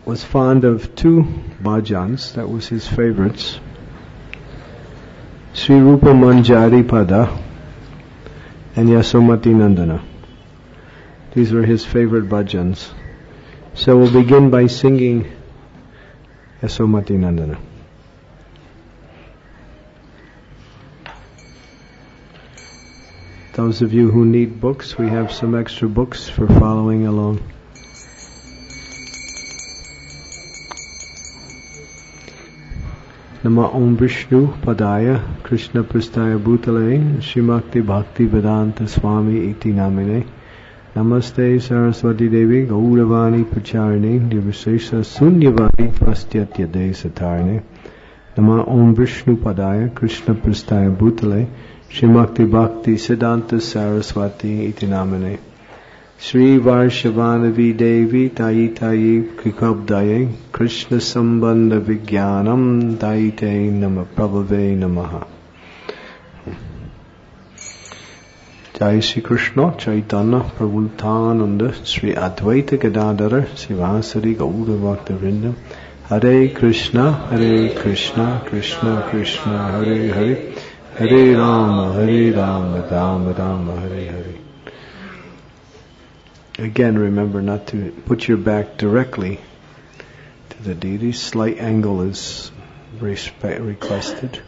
was fond of two bhajans, that was his favorites. Sri Rupa Manjari Pada and Yasomati Nandana. These were his favorite bhajans. So we'll begin by singing Yasomati Nandana. Those of you who need books, we have some extra books for following along. Nama Om Vishnu Padaya Krishna Prasthaya Bhutale Srimakti Bhakti Vedanta Swami Iti Namine Namaste Saraswati Devi Gauravani Pacharine Nirvishesha Sunyavadi Prastyatya Desatarne Nama Om Vishnu Padaya Krishna Prasthaya Bhutale Srimakti Bhakti Siddhanta Saraswati Iti Namine Sri Varshavanavi Devi Tayi Tayi Krikabdaye Krishna Sambandha Vijnanam Taite Nama Prabhave Namaha. Jai Shri Krishna Chaitanya Prabhu Nityananda Sri Advaita Gadadhara Sivasari Gaura Bhakta Vrinda Hare Krishna Krishna Krishna Hare Hare Hare Rama Rama Rama Hare Hare. Again, remember not to put your back directly to the deity. Slight angle is requested.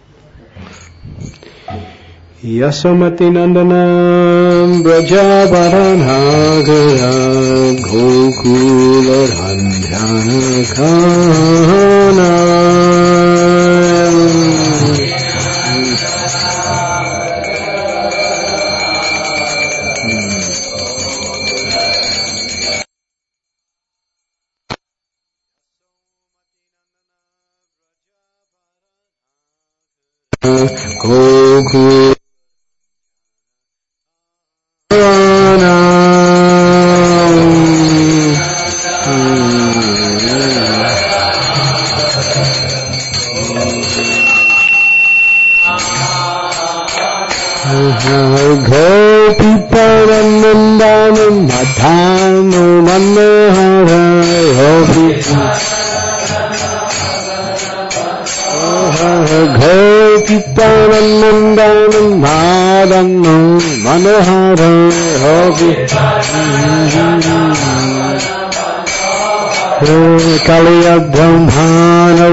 Yasomati Nandanam Brajabaranagara Gokula Randhyanakana Gokula Gopi Paranandanam Madhanu Manohara Gopi Paranandanam Madhanu Manohara Kaliya Brahmana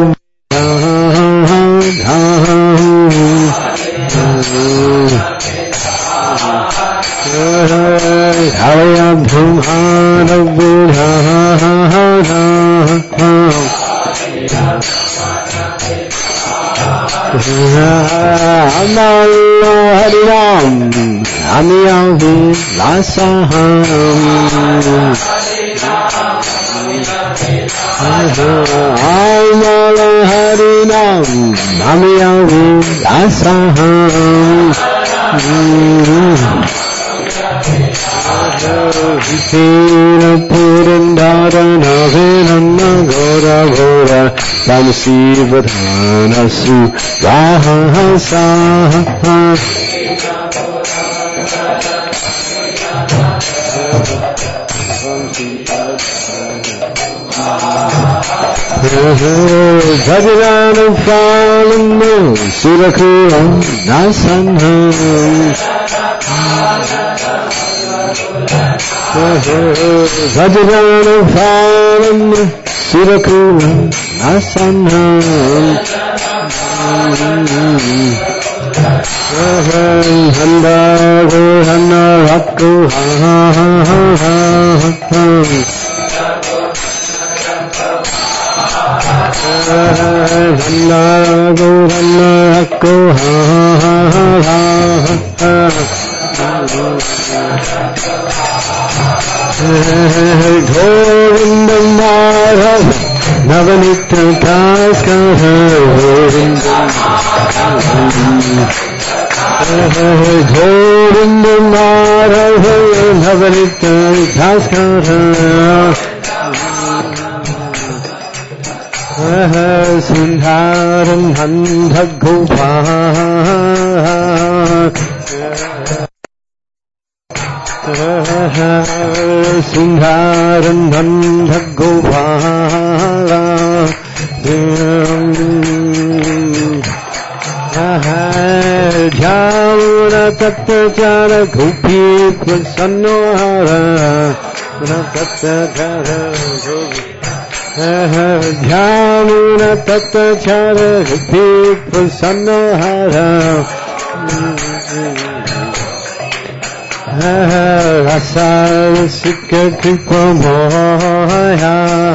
Haya Brahmana Budhana Amala Hariram Amiyavi Lasaham Amala Hariram Amiyavi Lasaham Hina Purandadana Vinana Gora Gora Tamsi Vadhana Su Rahasa Bhajana Phalana Surakura Nasanha Vajrana Phalam Sirakura Nasanha Handa Hana Rakku Handa Rakku Govinda Madhav Navanitra Taskara Govinda Madhav Navanitra Taskara Sundharam Handha Gopal Sundharam Bandha Gopal Chara Gopi Prasanno Hara Tata Chara Gopi Dhyamuna Tata Chara Gopi Prasanno Hara Rasa Sikha Kripa Moya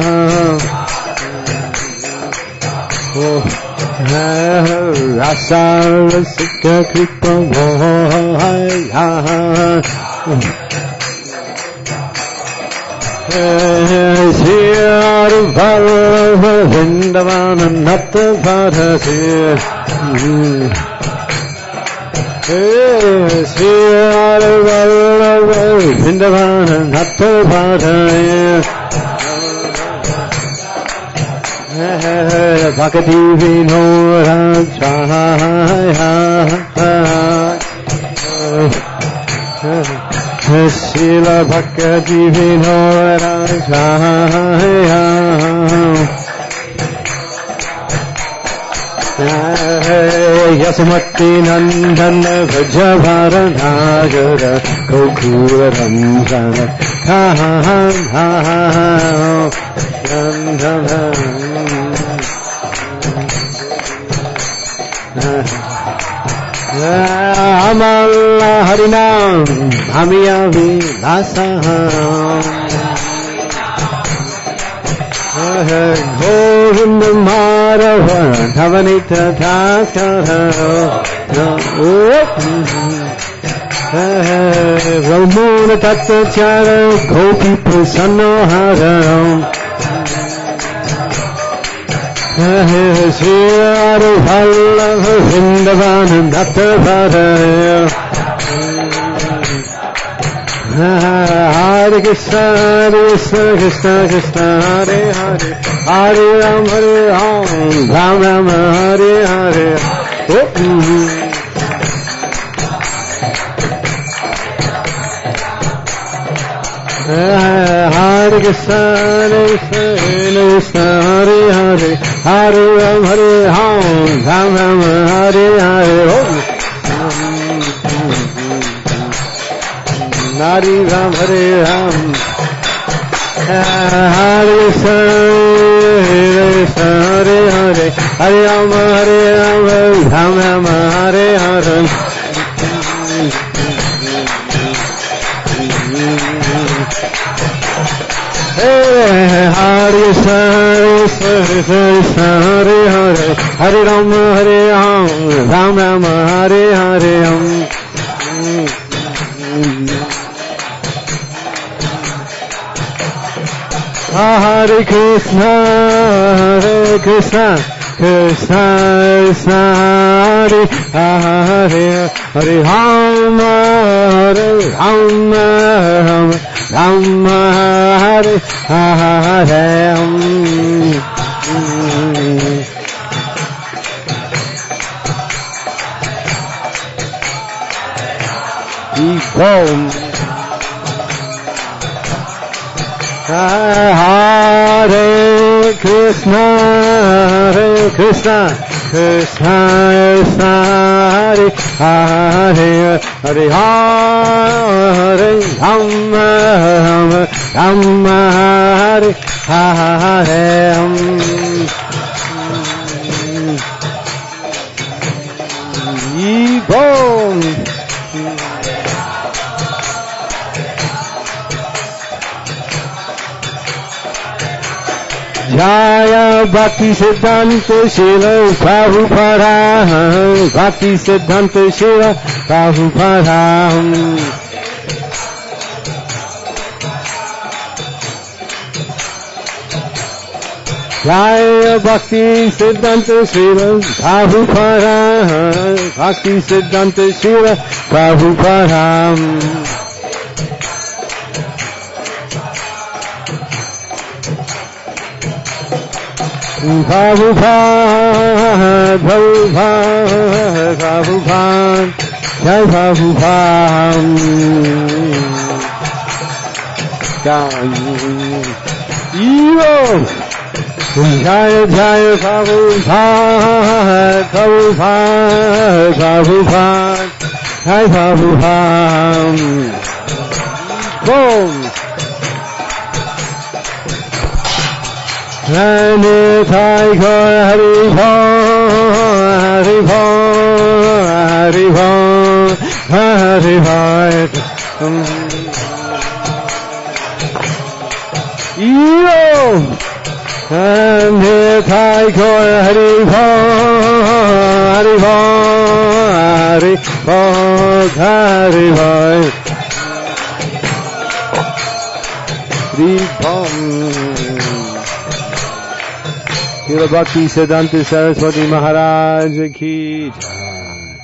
Rasa Sikha Kripa Moya Sri Vallabha Vrindavana Nata Bharati Sri Vallabha Vrindavana Nata Bharati Bhakti Vinora Chaya Srila Bhakti Vinora Chaya Yasmati Nandana Vajavaranagar Kokura Ramjana Amala Harinam Hamiya Vilasaham Govinda Madhava Dhavanita Taskara Ramona Tatta Chara Gopi Prasanno Hara Sri Vallabha Vrindavana Nata Bharati Hare Krishna Krishna Krishna Krishna Hare Hare Hare Ram Ram Ram Hare Hare Hare Krishna Krishna Krishna Hare Hare Hare Ram Ram Ram Hare Hare Hare Ram Hare Ram Hare Krishna Krishna Hare Hare Hare Ram Ram Ram Hare Hare Hare Krishna Krishna Hare Hare Hare Ram Ram Ram Hare Hare Hare Krishna Krishna Krishna Hare Hare Hare Ram Ram Ram Hare Hare Om Hare Krishna Krishna Krishna Hare Hare Hare Hare Ram Ram Hare Hare Om Jaya Bhakti Siddhanta Srila Prabhupada Bhakti Siddhanta Srila Prabhupada Jaya Bhakti Siddhanta Srila Prabhupada Bhakti Siddhanta Srila Prabhupada Prabhupada, Prabhupada, Prabhupada, Jai Prabhupada, Jai Jai Prabhupada, Prabhupada, Prabhupada, Hai Babu Ham. Boom. Rani Thai Kor Hari Bho, Hari Bho, Hari Bho, Hari Bho. Yo! Rani Thai Kor Hari Bho, Hari Bho, Hari Bho, Hari Bho. Hari Bho. Srila Bhakti Siddhanta Saraswati Maharaj ki jai.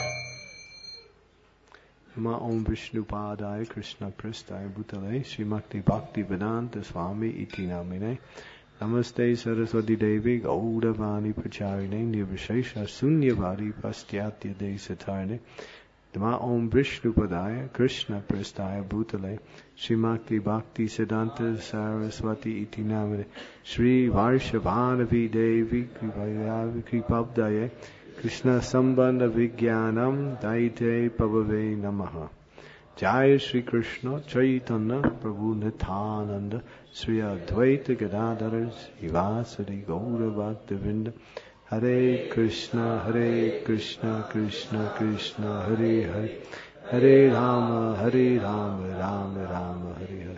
Nama Om Vishnu Padaya Krishna Prasthaya Bhutale Srimakti Bhakti Vedanta Swami Iti Namine Namaste Saraswati Devi Gaudavani Pracharine Nirvishesha Sunyavadi Pastyatya Desatarne Nama Om Vishnu Padaya Krishna Prasthaya Bhutale Srimakti Bhakti Siddhanta Saraswati Iti Namine Shri Varshavanavi Devi Kripabdaye Krishna Sambandha Vijnanam Daite Pavave Namaha Jai Shri Krishna Chaitanya Prabhu Nityananda Sri Advaita Gadadhara Srivasadi Gaura Bhaktivinda Hare Krishna Krishna Krishna Hare Hare Hare Rama Rama Rama Hare Hare.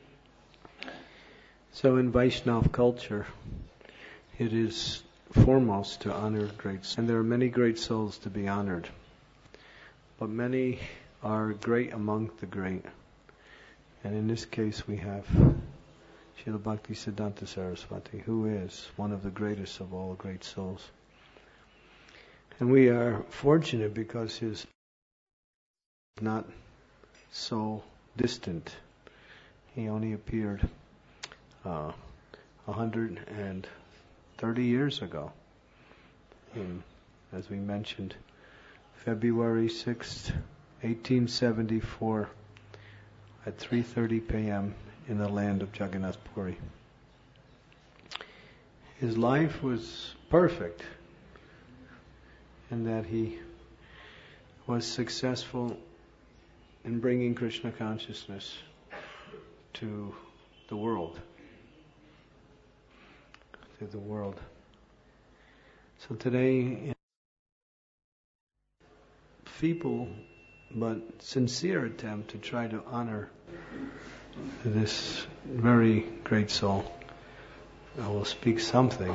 So in Vaishnava culture, it is foremost to honor great souls. And there are many great souls to be honored. But many are great among the great. And in this case we have Srila Bhakti Siddhanta Saraswati, who is one of the greatest of all great souls. And we are fortunate because his not so distant. He only appeared 130 years ago, as we mentioned, February 6th, 1874, at 3:30 p.m. in the land of Jagannath Puri. His life was perfect in that he was successful in bringing Krishna consciousness to the world. So today, feeble but sincere attempt to try to honor this very great soul. I will speak something.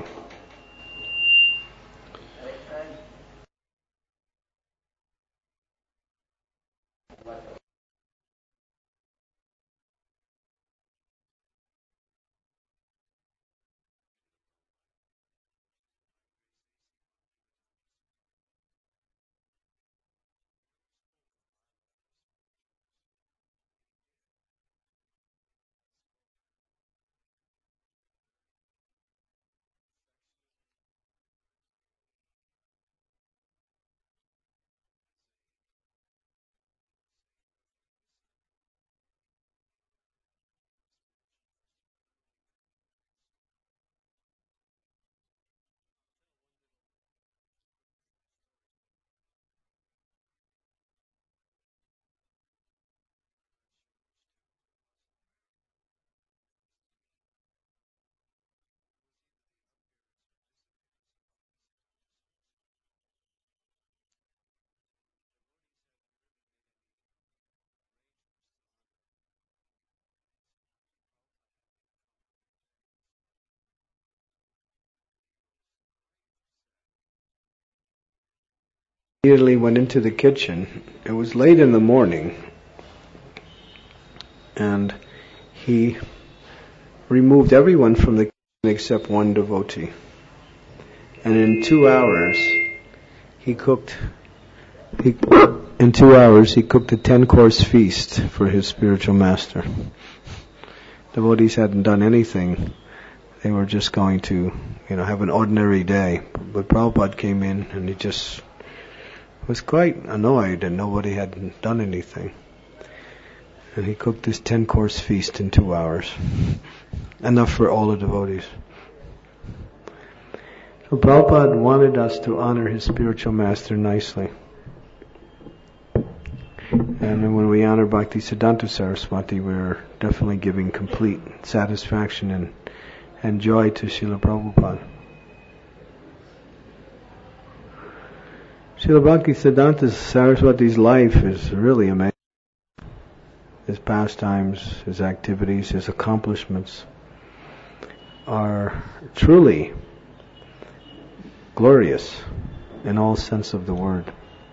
Immediately went into the kitchen. It was late in the morning, and he removed everyone from the kitchen except one devotee. And in 2 hours, he cooked a 10-course feast for his spiritual master. Devotees hadn't done anything. They were just going to, have an ordinary day. But Prabhupada came in and he just was quite annoyed and nobody had done anything. And he cooked this 10-course feast in 2 hours. Enough for all the devotees. So Prabhupada wanted us to honor his spiritual master nicely. And when we honor Bhaktisiddhanta Saraswati, we're definitely giving complete satisfaction and joy to Srila Prabhupada. Srila Bhaktisiddhanta Saraswati's life is really amazing. His pastimes, his activities, his accomplishments are truly glorious in all sense of the word.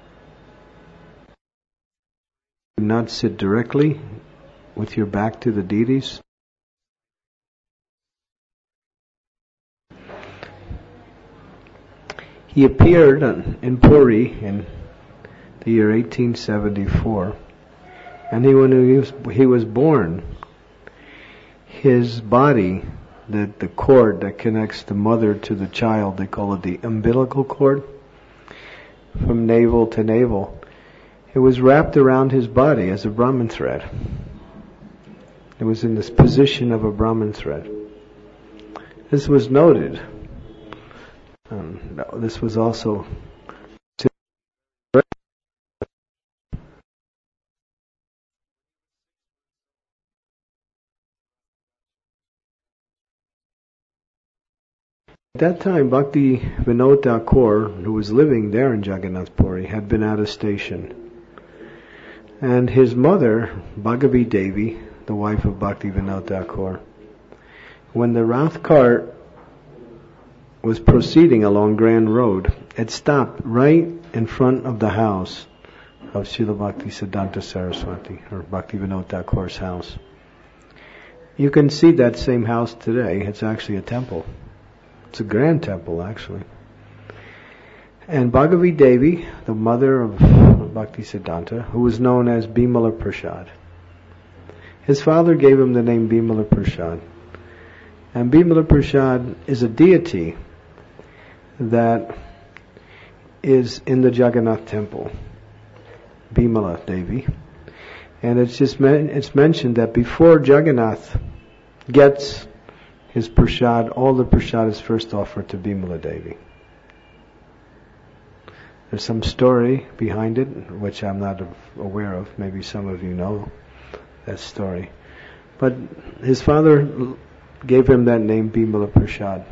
Do not sit directly with your back to the deities. He appeared in Puri in the year 1874, and when he was born, his body, the cord that connects the mother to the child, they call it the umbilical cord, from navel to navel, it was wrapped around his body as a Brahman thread. It was in this position of a Brahman thread. This was noted. This was also at that time. Bhakti Vinod Thakur, who was living there in Jagannath Puri, had been at a station, and his mother, Bhagavi Devi, the wife of Bhakti Vinod Thakur, when the Rath cart was proceeding along Grand Road, it stopped right in front of the house of Srila Bhaktisiddhanta Saraswati, or Bhakti Vinod Thakur's house. You can see that same house today. It's actually a temple. It's a grand temple, actually. And Bhagavi Devi, the mother of Bhaktisiddhanta, who was known as Bimala Prasad, his father gave him the name Bimala Prasad. And Bimala Prasad is a deity that is in the Jagannath temple, Bimala Devi. And it's mentioned that before Jagannath gets his prasad, all the prasad is first offered to Bimala Devi. There's some story behind it, which I'm not aware of. Maybe some of you know that story. But his father gave him that name, Bimala Prasad.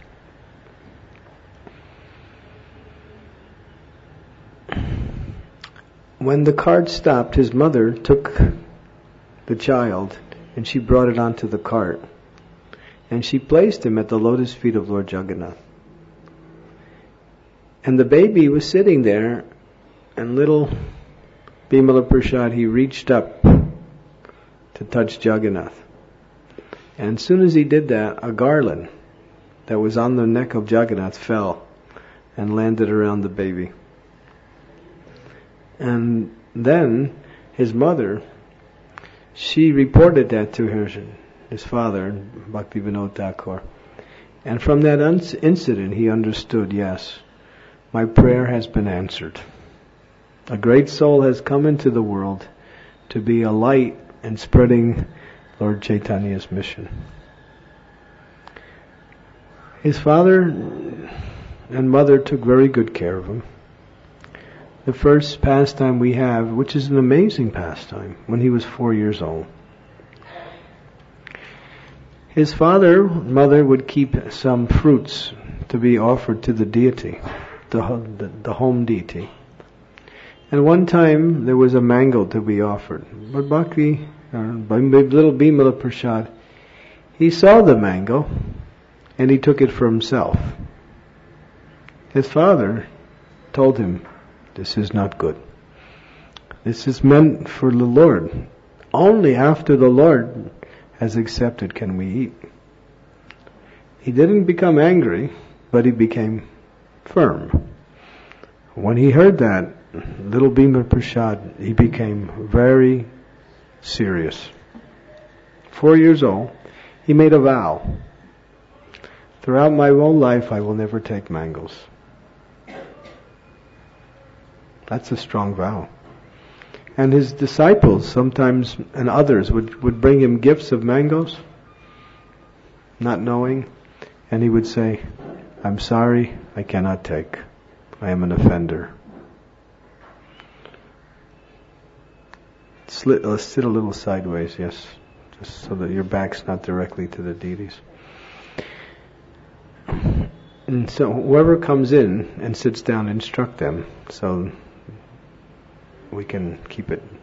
When the cart stopped, his mother took the child and she brought it onto the cart. And she placed him at the lotus feet of Lord Jagannath. And the baby was sitting there, and little Bimala Prasad, he reached up to touch Jagannath. And as soon as he did that, a garland that was on the neck of Jagannath fell and landed around the baby. And then his mother, she reported that to his father, Bhakti Vinod Thakur. And from that incident, he understood, yes, my prayer has been answered. A great soul has come into the world to be a light in spreading Lord Chaitanya's mission. His father and mother took very good care of him. The first pastime we have, which is an amazing pastime, when he was 4 years old. His father and mother would keep some fruits to be offered to the deity, the home deity. And one time there was a mango to be offered. But Bhakti, little Bimala Prasad, he saw the mango and he took it for himself. His father told him, this is not good. This is meant for the Lord. Only after the Lord has accepted can we eat. He didn't become angry, but he became firm. When he heard that, little Bimala Prasad, he became very serious. 4 years old, he made a vow. Throughout my whole life, I will never take mangoes. That's a strong vow. And his disciples sometimes, and others, would bring him gifts of mangoes, not knowing, and he would say, I'm sorry, I cannot take. I am an offender. sit a little sideways, yes, just so that your back's not directly to the deities. And so whoever comes in and sits down, instruct them so we can keep it.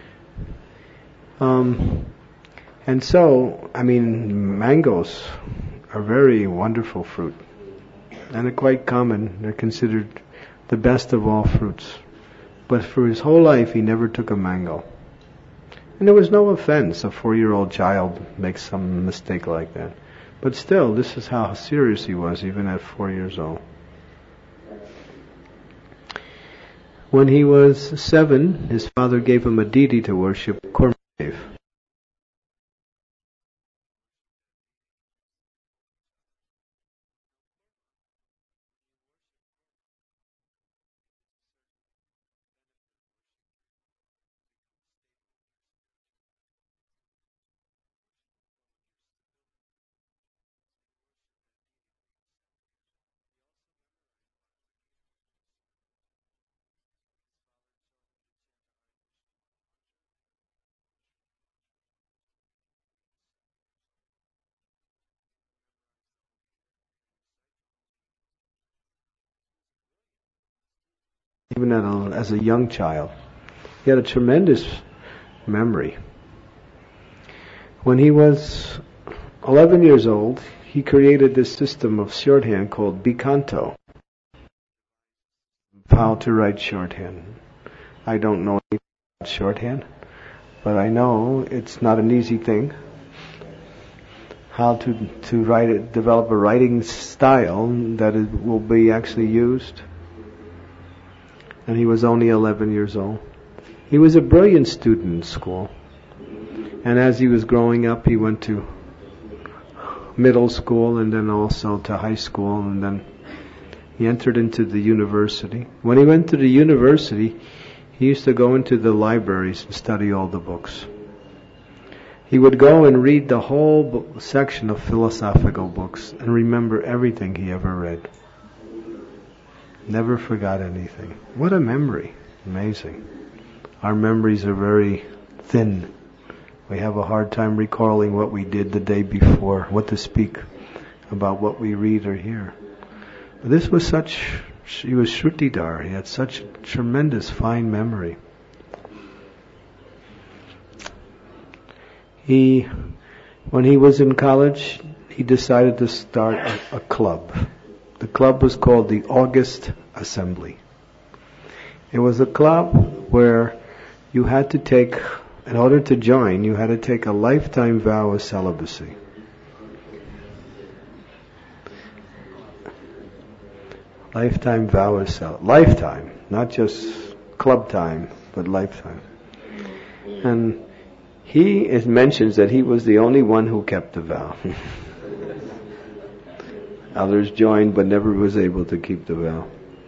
And so, mangoes are very wonderful fruit, and they're quite common. They're considered the best of all fruits. But for his whole life, he never took a mango. And there was no offense. A 4-year-old child makes some mistake like that. But still, this is how serious he was, even at 4 years old. When he was 7, his father gave him a deity to worship, Kurmadev. Even as a young child. He had a tremendous memory. When he was 11 years old, he created this system of shorthand called Bikanto. How to write shorthand. I don't know anything about shorthand, but I know it's not an easy thing. How to write it, develop a writing style that will be actually used. And he was only 11 years old. He was a brilliant student in school. And as he was growing up, he went to middle school and then also to high school, and then he entered into the university. When he went to the university, he used to go into the libraries and study all the books. He would go and read the whole section of philosophical books and remember everything he ever read. Never forgot anything. What a memory. Amazing. Our memories are very thin. We have a hard time recalling what we did the day before, what to speak about what we read or hear. But this was he was Shrutidhar. He had such tremendous fine memory. When he was in college, he decided to start a club. The club was called the August Assembly. It was a club where you had to take, in order to join, you had to take a lifetime vow of celibacy. Lifetime vow of celibacy. Lifetime, not just club time, but lifetime. And it mentions that he was the only one who kept the vow. Others joined but never was able to keep the vow.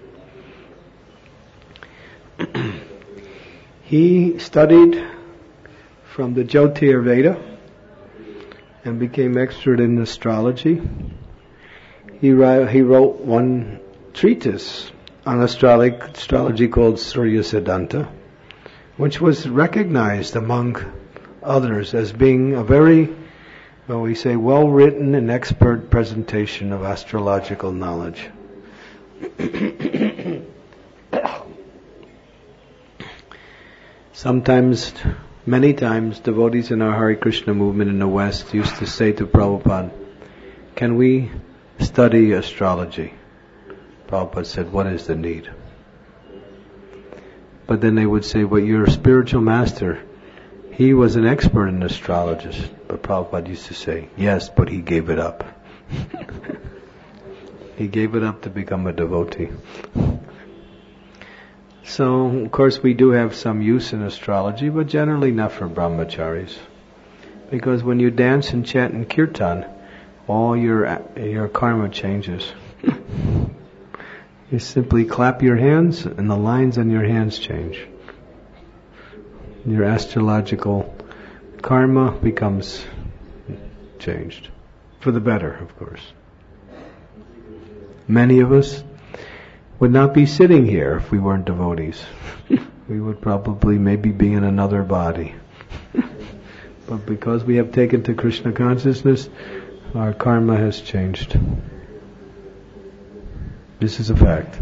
He studied from the Jyotirveda and became expert in astrology. He wrote one treatise on astrology called Surya Siddhanta, which was recognized among others as being a very well-written and expert presentation of astrological knowledge. Many times, devotees in our Hare Krishna movement in the West used to say to Prabhupada, "Can we study astrology?" Prabhupada said, "What is the need?" But then they would say, "But your spiritual master, he was an expert in astrologist." But Prabhupada used to say, "Yes, but he gave it up." He gave it up to become a devotee. So, of course, we do have some use in astrology, but generally not for brahmacharis. Because when you dance and chant and kirtan, all your karma changes. You simply clap your hands and the lines on your hands change. Your astrological karma becomes changed. For the better, of course. Many of us would not be sitting here if we weren't devotees. we would probably maybe be in another body. But because we have taken to Krishna consciousness, our karma has changed. This is a fact.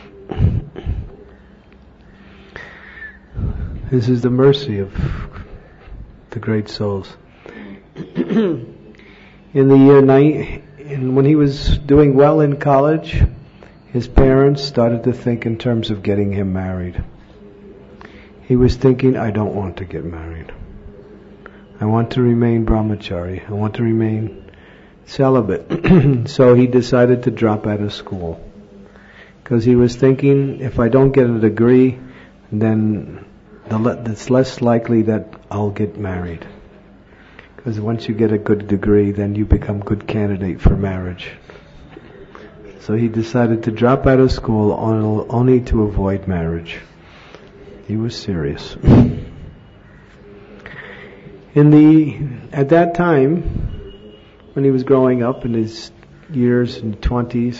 This is the mercy of the great souls. In the year when he was doing well in college, his parents started to think in terms of getting him married. He was thinking, I don't want to get married. I want to remain brahmachari. I want to remain celibate. So he decided to drop out of school. Because he was thinking, if I don't get a degree, then it's less likely that I'll get married. Because once you get a good degree, then you become good candidate for marriage. So he decided to drop out of school only to avoid marriage. He was serious. At that time, when he was growing up in his years and 20s,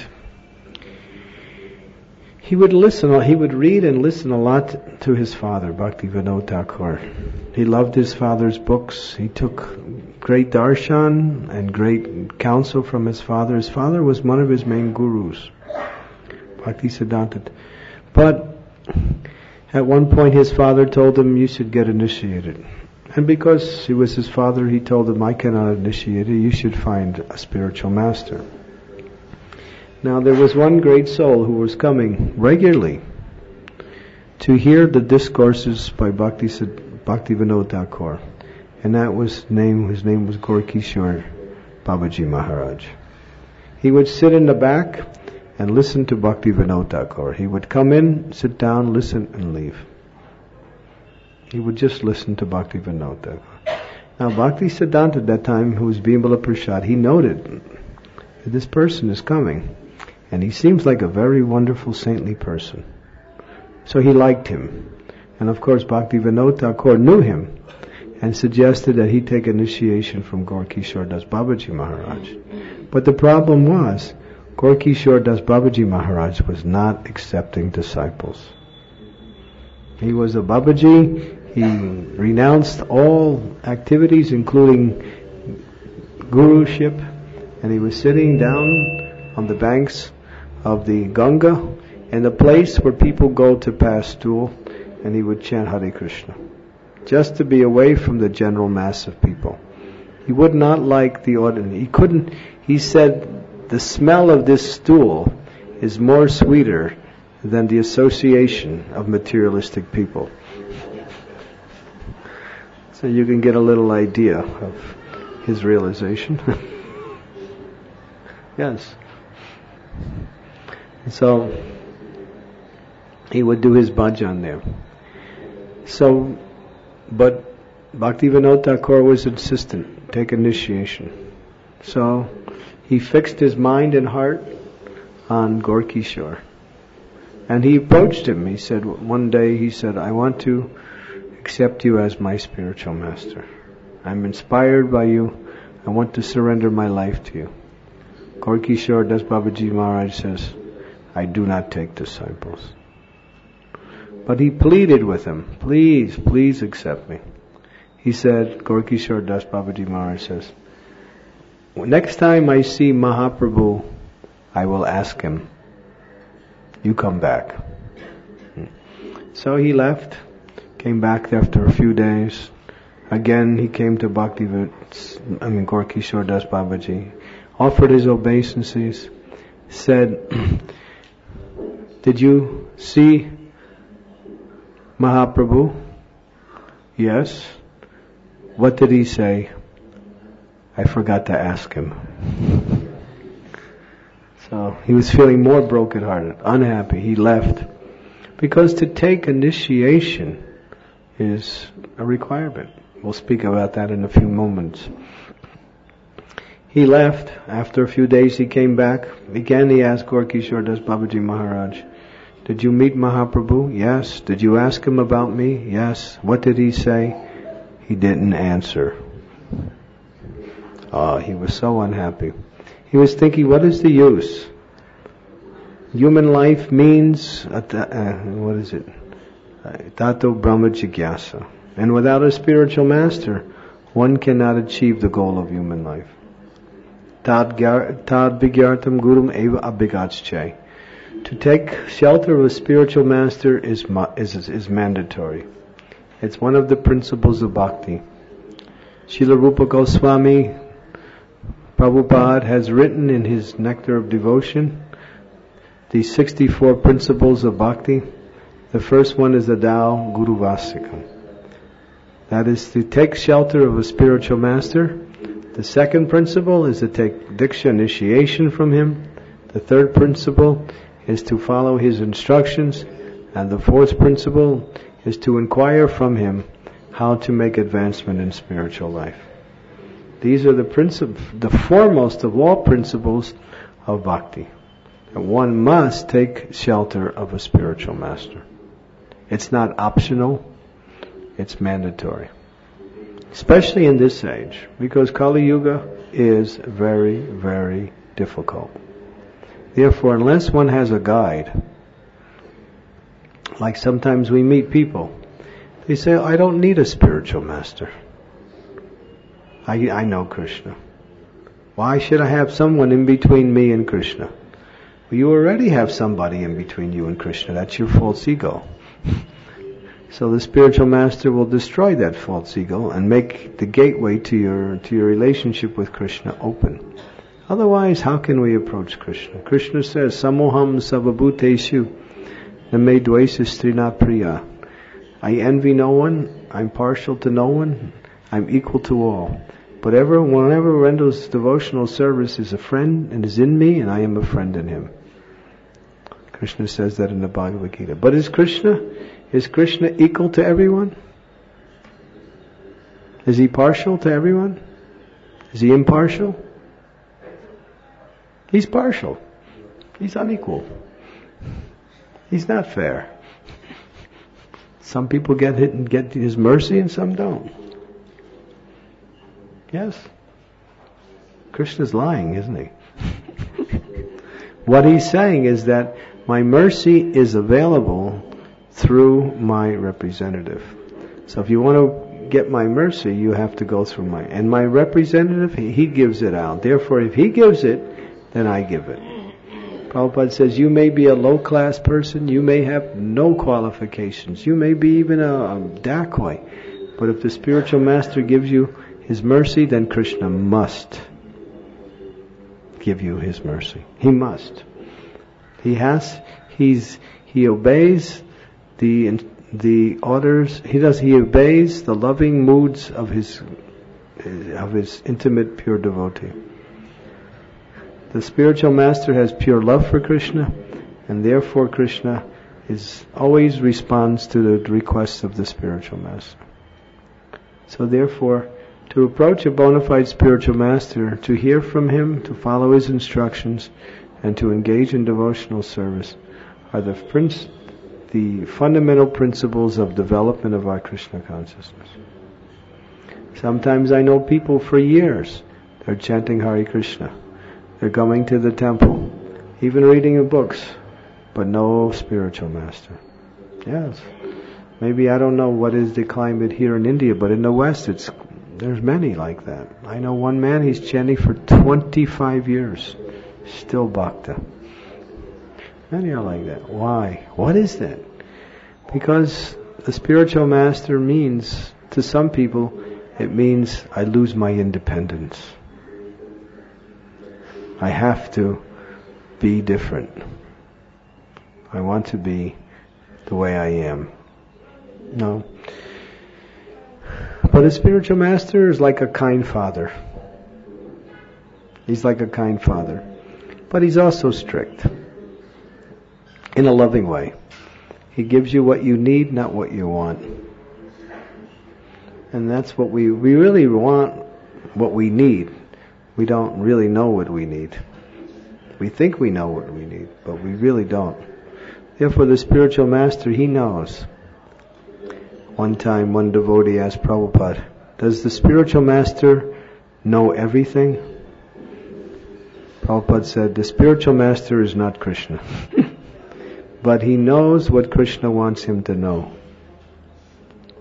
he would read and listen a lot to his father, Bhaktivinoda Thakur. He loved his father's books. He took great darshan and great counsel from his father. His father was one of his main gurus, Bhaktisiddhanta. But at one point his father told him, you should get initiated. And because he was his father, he told him, I cannot initiate you. You should find a spiritual master. Now there was one great soul who was coming regularly to hear the discourses by Bhaktivinoda Thakur, and his name was Gaurkishore Babaji Maharaj. He would sit in the back and listen to Bhaktivinoda Thakur. He would come in, sit down, listen, and leave. He would just listen to Bhaktivinoda Thakur. Now Bhaktisiddhanta at that time, who was Bimala Prasad, he noted that this person is coming. And he seems like a very wonderful, saintly person. So he liked him. And of course, Bhaktivinoda Thakur knew him and suggested that he take initiation from Gaurkishore Das Babaji Maharaj. But the problem was, Gaurkishore Das Babaji Maharaj was not accepting disciples. He was a Babaji. He renounced all activities, including guruship, and he was sitting down on the banks of the Ganga, in a place where people go to pass stool, and he would chant Hare Krishna, just to be away from the general mass of people. He would not like the ordinary. He said, the smell of this stool is more sweeter than the association of materialistic people. So you can get a little idea of his realization. Yes. So he would do his bhajan there. So, but Bhaktivinoda Thakur was insistent, take initiation. So he fixed his mind and heart on Gaurkishore. And he approached him. He said, one day he said, I want to accept you as my spiritual master. I'm inspired by you. I want to surrender my life to you. Gaurkishore Das Babaji Maharaj says, I do not take disciples. But he pleaded with him, please accept me. He said, Gaurkishore Das Babaji Maharaj says, next time I see Mahaprabhu, I will ask him, you come back. So he left, came back after a few days. Again he came to Gaurkishore Das Babaji, offered his obeisances, said, did you see Mahaprabhu? Yes. What did he say? I forgot to ask him. So he was feeling more brokenhearted, unhappy. He left. Because to take initiation is a requirement. We'll speak about that in a few moments. He left. After a few days he came back. Again he asked Gaurkishore Das Babaji Maharaj, did you meet Mahaprabhu? Yes. Did you ask him about me? Yes. What did he say? He didn't answer. He was so unhappy. He was thinking, what is the use? Human life means, Tato Brahma Jigyasa. And without a spiritual master, one cannot achieve the goal of human life. Tad Vigyartam Gurum Eva Abhigatsche. To take shelter of a spiritual master is mandatory. It's one of the principles of bhakti. Srila Rupa Goswami Prabhupada has written in his Nectar of Devotion the 64 principles of bhakti. The first one is the Tao Guru Vasikam. That is to take shelter of a spiritual master. The second principle is to take Diksha initiation from him. The third principle is to follow his instructions. And the fourth principle is to inquire from him how to make advancement in spiritual life. These are the foremost of all principles of bhakti. That one must take shelter of a spiritual master. It's not optional, it's mandatory. Especially in this age, because Kali Yuga is very, very difficult. Therefore, unless one has a guide, like sometimes we meet people, they say, I don't need a spiritual master. I know Krishna. Why should I have someone in between me and Krishna? Well, you already have somebody in between you and Krishna. That's your false ego. So the spiritual master will destroy that false ego and make the gateway to your relationship with Krishna open. Otherwise, how can we approach Krishna? Krishna says, Samoham savabhuteshu name dvaisa strina priya. I envy no one, I'm partial to no one, I'm equal to all. But whenever renders devotional service is a friend and is in me, and I am a friend in him. Krishna says that in the Bhagavad Gita. But is Krishna equal to everyone? Is he partial to everyone? Is he impartial? He's partial. He's unequal. He's not fair. Some people get his mercy and some don't. Yes. Krishna's lying, isn't he? What he's saying is that my mercy is available through my representative. So if you want to get my mercy, you have to go through and my representative, he gives it out. Therefore, if he gives it, then I give it. Prabhupada says, you may be a low-class person, you may have no qualifications, you may be even a dacoy, but if the spiritual master gives you his mercy, then Krishna must give you his mercy. He must. He obeys the orders. He obeys the loving moods of his intimate pure devotee. The spiritual master has pure love for Krishna, and therefore Krishna always responds to the requests of the spiritual master. So therefore, to approach a bona fide spiritual master, to hear from him, to follow his instructions, and to engage in devotional service are the fundamental principles of development of our Krishna consciousness. Sometimes I know people for years, they're chanting Hare Krishna. They're going to the temple, even reading books, but no spiritual master. Yes. Maybe I don't know what is the climate here in India, but in the West there's many like that. I know one man, he's chanting for 25 years, still bhakta. Many are like that. Why? What is that? Because the spiritual master means, to some people, it means I lose my independence. I have to be different. I want to be the way I am. No. But a spiritual master is like a kind father. He's like a kind father. But he's also strict. In a loving way. He gives you what you need, not what you want. And that's what we really want, what we need. We don't really know what we need. We think we know what we need, but we really don't. Therefore, the spiritual master, he knows. One time, one devotee asked Prabhupada, does the spiritual master know everything? Prabhupada said, the spiritual master is not Krishna. But he knows what Krishna wants him to know.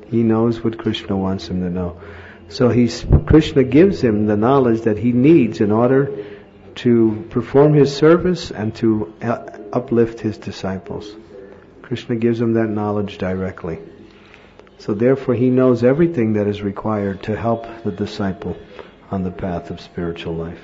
He knows what Krishna wants him to know. So Krishna gives him the knowledge that he needs in order to perform his service and to uplift his disciples. Krishna gives him that knowledge directly. So therefore he knows everything that is required to help the disciple on the path of spiritual life.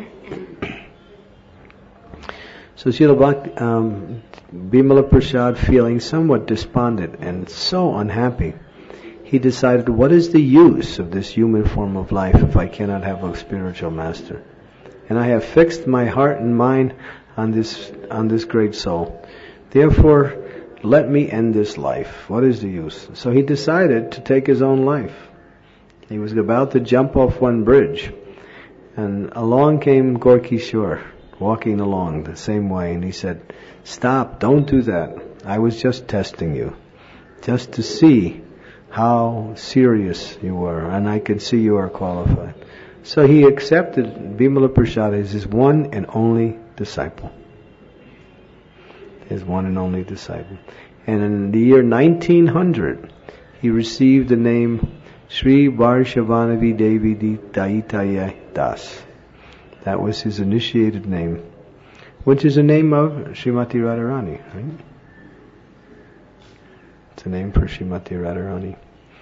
So Srila Bimala Prasad, feeling somewhat despondent and so unhappy, he decided, what is the use of this human form of life if I cannot have a spiritual master? And I have fixed my heart and mind on this great soul. Therefore, let me end this life. What is the use? So he decided to take his own life. He was about to jump off one bridge, and along came Gorkishore, walking along the same way, and he said, stop, don't do that. I was just testing you, just to see how serious you were, and I could see you are qualified. So he accepted Bimala Prasad as his one and only disciple. His one and only disciple. And in the year 1900, he received the name Sri Varshavanavi Devi Daitaya Das. That was his initiated name, which is a name of Srimati Radharani, right? It's a name for Srimati Radharani.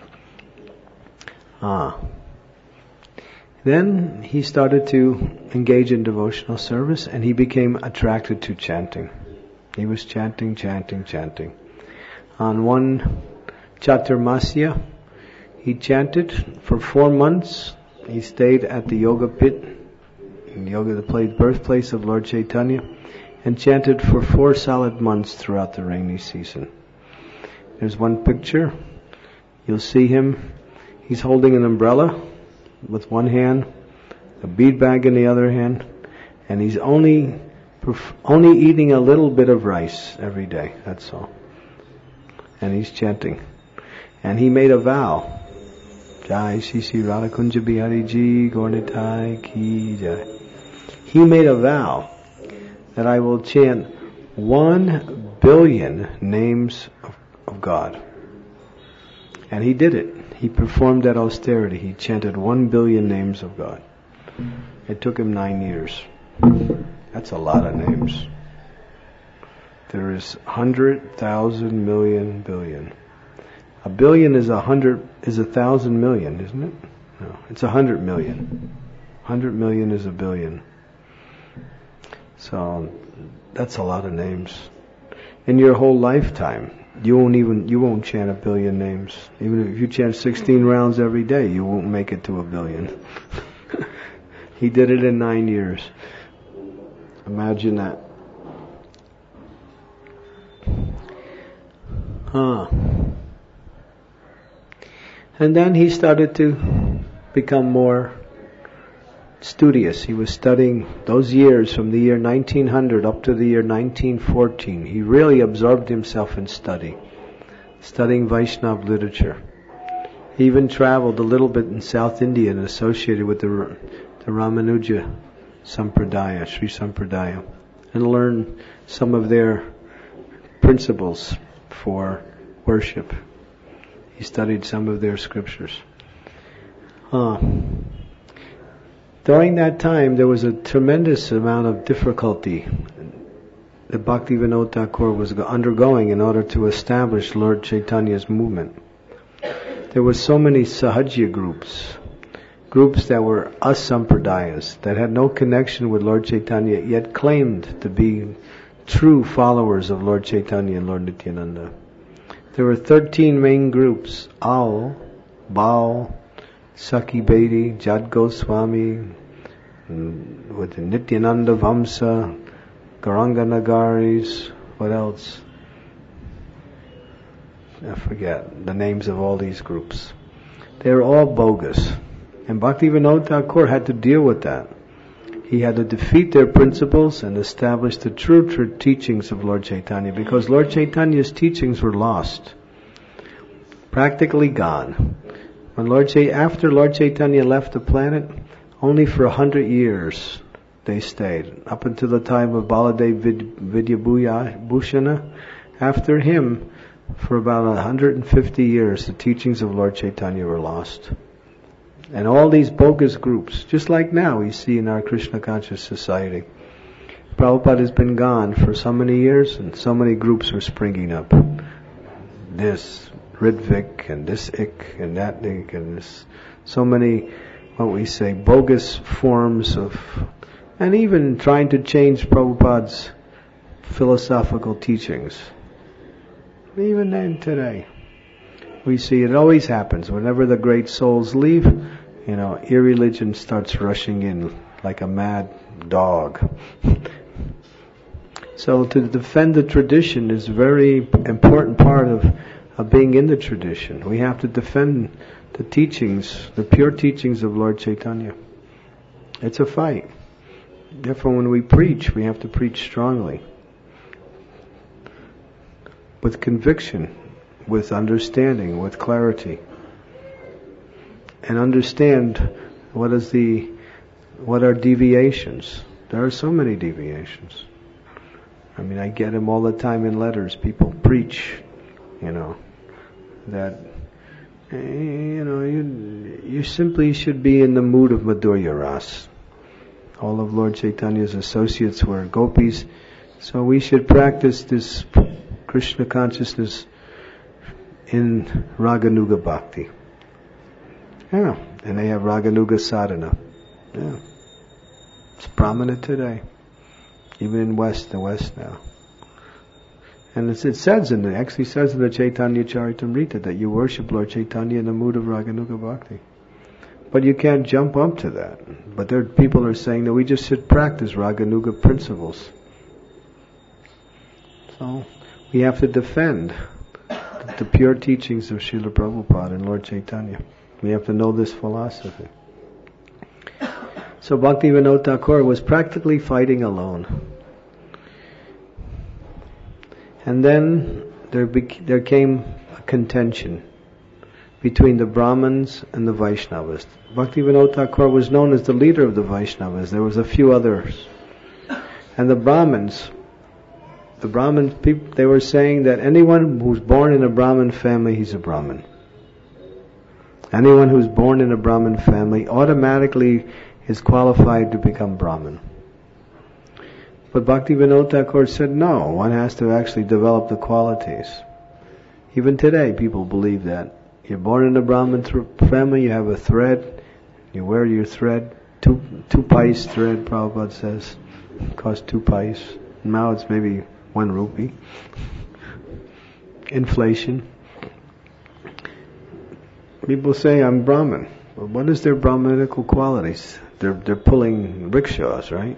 Then he started to engage in devotional service, and he became attracted to chanting. He was chanting. On one Chaturmasya, he chanted for 4 months. He stayed at the yoga pit, the birthplace of Lord Chaitanya, and chanted for 4 solid months throughout the rainy season. There's one picture. You'll see him. He's holding an umbrella with one hand, a bead bag in the other hand, and he's only eating a little bit of rice every day. That's all. And he's chanting. And he made a vow. Jai Shri Shri Radha Kunja Bihari Ji Gornitai Ki Jai. He made a vow that I will chant 1 billion names of God. And he did it. He performed that austerity. He chanted 1 billion names of God. It took him 9 years. That's a lot of names. There is 100,000 million billion. A billion is 1,000 million, isn't it? No, it's 100 million. 100 million is a billion. So that's a lot of names. In your whole lifetime, you won't chant 1 billion names. Even if you chant 16 rounds every day, you won't make it to 1 billion. He did it in 9 years. Imagine that. And then he started to become more studious. He was studying those years from the year 1900 up to the year 1914. He really absorbed himself in studying Vaishnava literature. He even traveled a little bit in South India and associated with the Ramanuja Sampradaya, Sri Sampradaya, and learned some of their principles for worship. He studied some of their scriptures. During that time, there was a tremendous amount of difficulty that Bhaktivinoda Thakur was undergoing in order to establish Lord Chaitanya's movement. There were so many Sahajya groups that were asampradayas, that had no connection with Lord Chaitanya, yet claimed to be true followers of Lord Chaitanya and Lord Nityananda. There were 13 main groups: Aul, Baal, Sakhi Bedi, Jad Goswami, with the Nityananda Vamsa, Gauranga Nagaris, what else? I forget the names of all these groups. They're all bogus. And Bhaktivinoda Thakur had to deal with that. He had to defeat their principles and establish the true teachings of Lord Chaitanya, because Lord Chaitanya's teachings were lost, practically gone. After Lord Chaitanya left the planet, only for 100 years they stayed, up until the time of Baladev Vidyabhushana. After him, for about 150 years, the teachings of Lord Chaitanya were lost. And all these bogus groups, just like now we see in our Krishna conscious society, Prabhupada has been gone for so many years and so many groups are springing up. This Ritvik and this Ik and that Ik and this, so many, what we say, bogus forms of, and even trying to change Prabhupada's philosophical teachings. Even then today, we see it always happens. Whenever the great souls leave, irreligion starts rushing in like a mad dog. So to defend the tradition is a very important part of being in the tradition. We have to defend the teachings, the pure teachings of Lord Chaitanya. It's a fight. Therefore, when we preach, we have to preach strongly, with conviction, with understanding, with clarity, and understand what are deviations. There are so many deviations. I get them all the time in letters. People preach, that you simply should be in the mood of Madhurya Ras. All of Lord Chaitanya's associates were gopis, so we should practice this Krishna consciousness in Raganuga Bhakti. Yeah, and they have Raganuga sadhana. Yeah, it's prominent today, even in the West now. And it says actually says in the Chaitanya Charitamrita that you worship Lord Chaitanya in the mood of Raganuga Bhakti. But you can't jump up to that. But people are saying that we just should practice Raganuga principles. So we have to defend the pure teachings of Srila Prabhupada and Lord Chaitanya. We have to know this philosophy. So Bhaktivinoda Thakur was practically fighting alone. And then there came a contention between the Brahmins and the Vaishnavas. Bhaktivinoda Thakur was known as the leader of the Vaishnavas. There was a few others. And the Brahmins people, they were saying that anyone who's born in a Brahmin family, he's a Brahmin. Anyone who's born in a Brahmin family automatically is qualified to become Brahmin. But Bhaktivinoda Thakur said no, one has to actually develop the qualities. Even today people believe that. You're born in a Brahmin family, you have a thread, you wear your thread, two pice thread, Prabhupada says, it costs 2 pice. Now it's maybe 1 rupee. Inflation. People say, I'm Brahmin. Well, what is their Brahminical qualities? They're pulling rickshaws, right?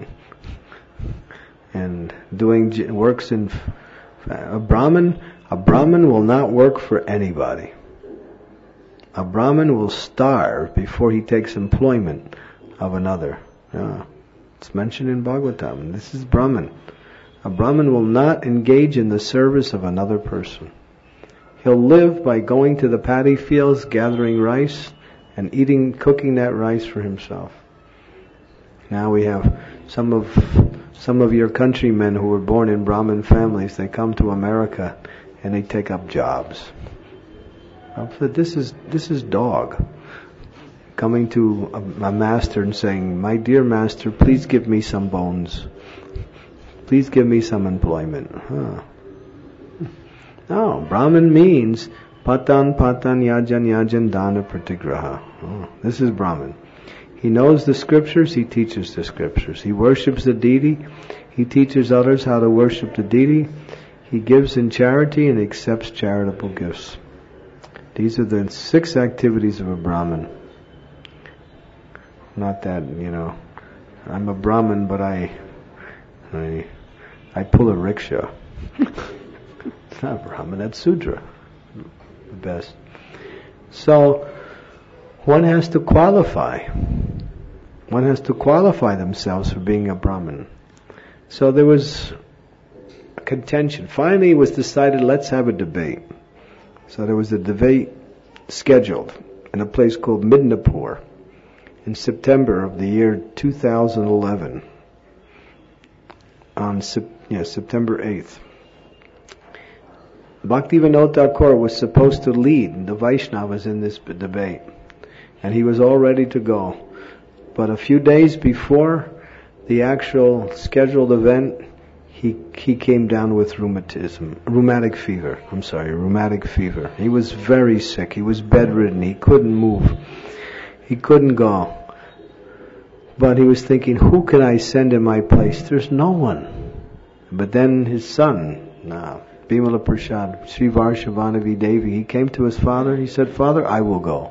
And doing works in a Brahmin will not work for anybody. A Brahmin will starve before he takes employment of another. Yeah. It's mentioned in Bhagavatam. This is Brahmin. A Brahmin will not engage in the service of another person. He'll live by going to the paddy fields, gathering rice, and cooking that rice for himself. Now we have some of your countrymen who were born in Brahmin families. They come to America and they take up jobs. This is dog coming to a master and saying, "My dear master, please give me some bones. Please give me some employment." No, Brahmin means patan yajan dana pratigraha. This is Brahmin. He knows the scriptures, he teaches the scriptures. He worships the deity, he teaches others how to worship the deity. He gives in charity and accepts charitable gifts. These are the 6 activities of a Brahmin. Not that, I'm a Brahmin, but I pull a rickshaw. It's not Brahmin, that's Sudra. The best. So, one has to qualify. One has to qualify themselves for being a Brahmin. So there was a contention. Finally it was decided, let's have a debate. So there was a debate scheduled in a place called Midnapur in September of the year 2011. On September 8th. Bhaktivinoda Thakur was supposed to lead the Vaishnavas in this debate, and he was all ready to go. But a few days before the actual scheduled event, he came down with rheumatic fever. He was very sick. He was bedridden. He couldn't move. He couldn't go. But he was thinking, who can I send in my place? There's no one. But then his son, Bimala Prasad, Sri Varshavanavi Devi, he came to his father. He said, Father, I will go.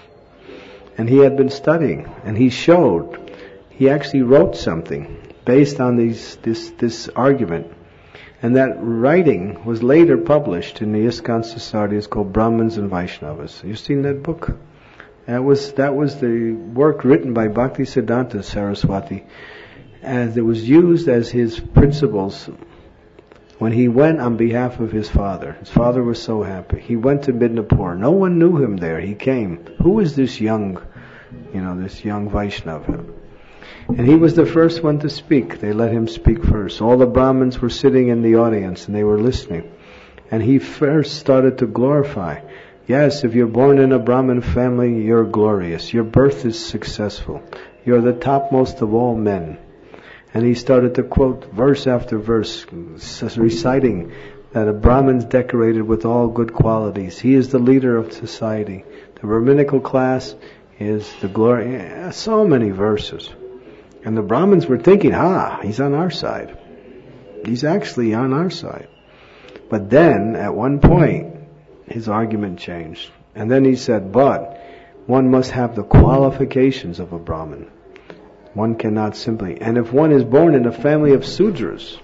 And he had been studying, and he actually wrote something based on this argument. And that writing was later published in the ISKCON Society. It's called Brahmins and Vaishnavas. You've seen that book? That was the work written by Bhaktisiddhanta Saraswati, and it was used as his principles when he went on behalf of his father. His father was so happy. He went to Midnapur. No one knew him there. He came. Who is this young Vaishnava? And he was the first one to speak. They let him speak first. All the Brahmins were sitting in the audience and they were listening. And he first started to glorify. Yes, if you're born in a Brahmin family, you're glorious. Your birth is successful. You're the topmost of all men. And he started to quote verse after verse, reciting that a Brahman's decorated with all good qualities. He is the leader of society. The Brahminical class is the glory. So many verses. And the Brahmins were thinking, he's on our side. He's actually on our side. But then, at one point, his argument changed. And then he said, but one must have the qualifications of a Brahmin. One cannot simply. And if one is born in a family of Sudras,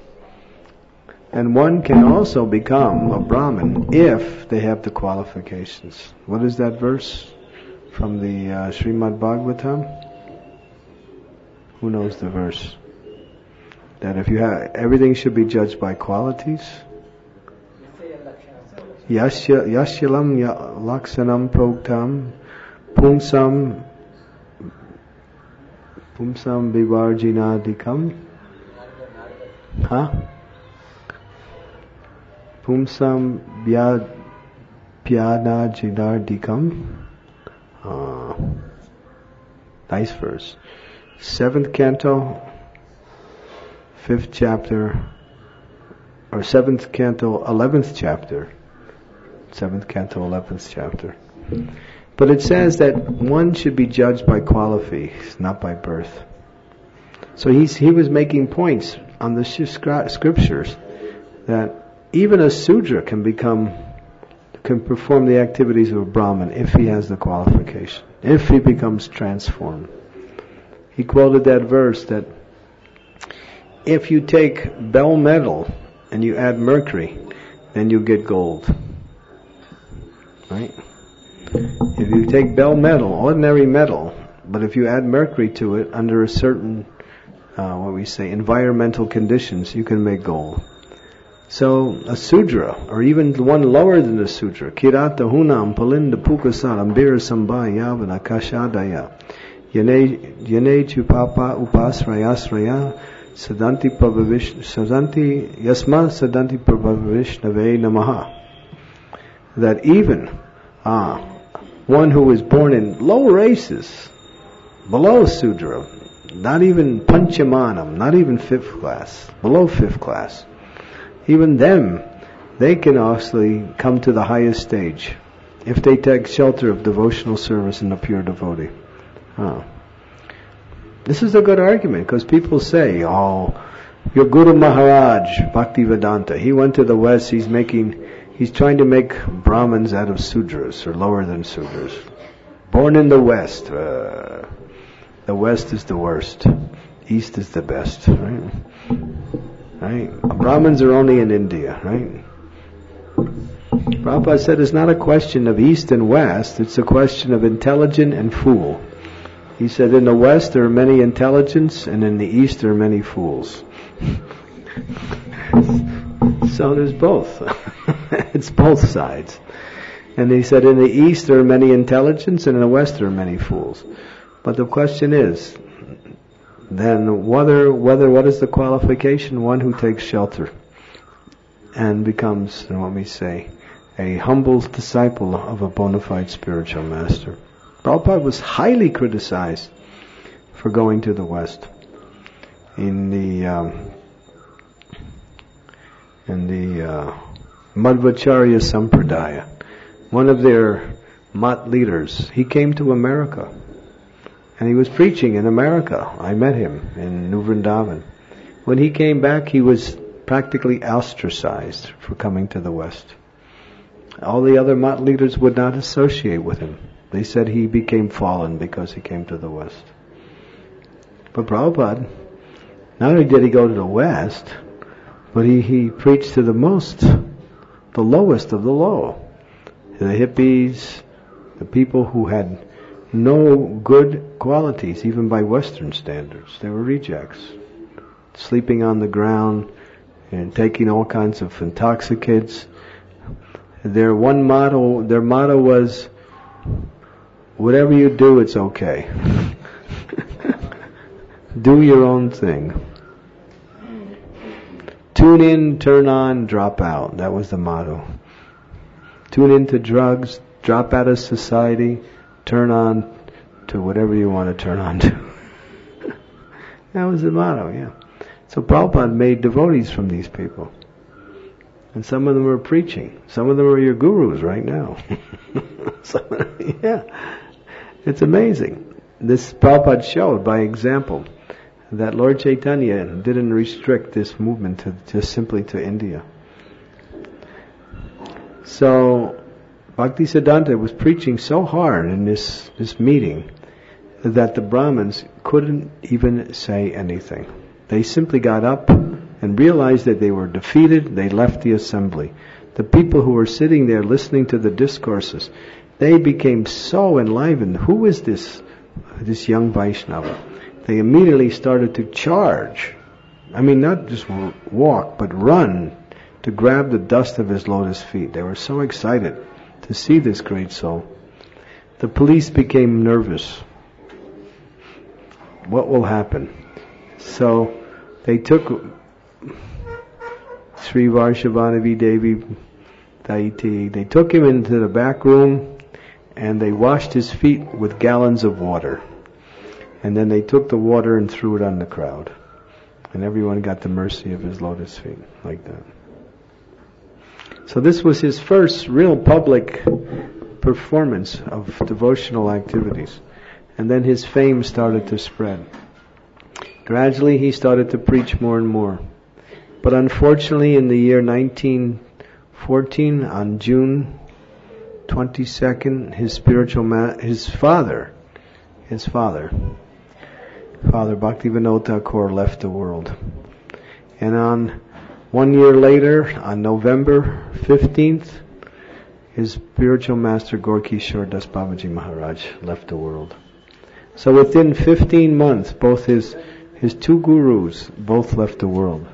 and one can also become a Brahmin if they have the qualifications. What is that verse from the Srimad Bhagavatam? Who knows the verse? That if you have, everything should be judged by qualities. Yashyalam laksanam proktam pumsam vivarjinadikam. Pumsam pyadajinadikam. Nice verse. 7th canto, 5th chapter, or 7th canto, 11th chapter. 7th canto, 11th chapter. But it says that one should be judged by qualities, not by birth. So he was making points on the scriptures that even a Sudra can perform the activities of a Brahmin if he has the qualification, if he becomes transformed. He quoted that verse that if you take bell metal and you add mercury, then you get gold. Right? If you take bell metal, ordinary metal, but if you add mercury to it under a certain, environmental conditions, you can make gold. So a Sudra, or even one lower than the Sudra, Kirata Hunam Palinda Pukasar Ambira Sambhaya Yavana Kashadaya Yane Chupapa Upasrayasraya Sadanti Yasma Sadanti Prabhavishnave Namaha. That even one who is born in low races, below Sudra, not even Panchamanam, not even 5th class, below 5th class, even them, they can actually come to the highest stage if they take shelter of devotional service in a pure devotee. This is a good argument, because people say, your Guru Maharaj, Bhaktivedanta, he went to the West, he's trying to make Brahmins out of Sudras, or lower than Sudras. Born in the West. The West is the worst. East is the best, right? Right? Brahmins are only in India, right? Prabhupada said it's not a question of East and West, it's a question of intelligent and fool. He said in the West there are many intelligents, and in the East there are many fools. So there's both. It's both sides. And he said in the East there are many intelligents, and in the West there are many fools. But the question is, then what is the qualification? One who takes shelter. and becomes, a humble disciple of a bona fide spiritual master. Prabhupada was highly criticized for going to the West. In the Madhvacharya Sampradaya, one of their Mat leaders, he came to America. And he was preaching in America. I met him in New Vrindavan. When he came back, he was practically ostracized for coming to the West. All the other Mat leaders would not associate with him. They said he became fallen because he came to the West. But Prabhupada, not only did he go to the West, but he preached to the lowest of the low. The hippies, the people who had no good qualities, even by Western standards. They were rejects. Sleeping on the ground and taking all kinds of intoxicants. Their motto was, whatever you do, it's okay. Do your own thing. Tune in, turn on, drop out. That was the motto. Tune into drugs, drop out of society, turn on to whatever you want to turn on to. That was the motto, yeah. So Prabhupada made devotees from these people. And some of them are preaching. Some of them are your gurus right now. Yeah. It's amazing. This Prabhupada showed by example that Lord Chaitanya didn't restrict this movement to just simply to India. So Bhaktisiddhanta was preaching so hard in this meeting that the Brahmins couldn't even say anything. They simply got up and realized that they were defeated. They left the assembly. The people who were sitting there listening to the discourses, they became so enlivened. Who is this young Vaishnava? They immediately started to charge. I mean, not just walk, but run to grab the dust of his lotus feet. They were so excited to see this great soul. The police became nervous. What will happen? So they took Sri Varshavanavi Devi Daiti, they took him into the back room and they washed his feet with gallons of water. And then they took the water and threw it on the crowd. And everyone got the mercy of his lotus feet, like that. So this was his first real public performance of devotional activities. And then his fame started to spread. Gradually he started to preach more and more. But unfortunately in the year 1914, on June 22nd, his father, Father Bhaktivinoda Thakur, left the world. And on 1 year later, on November 15th, his spiritual master Gorkishore Das Babaji Maharaj left the world. So within 15 months, both his two gurus both left the world.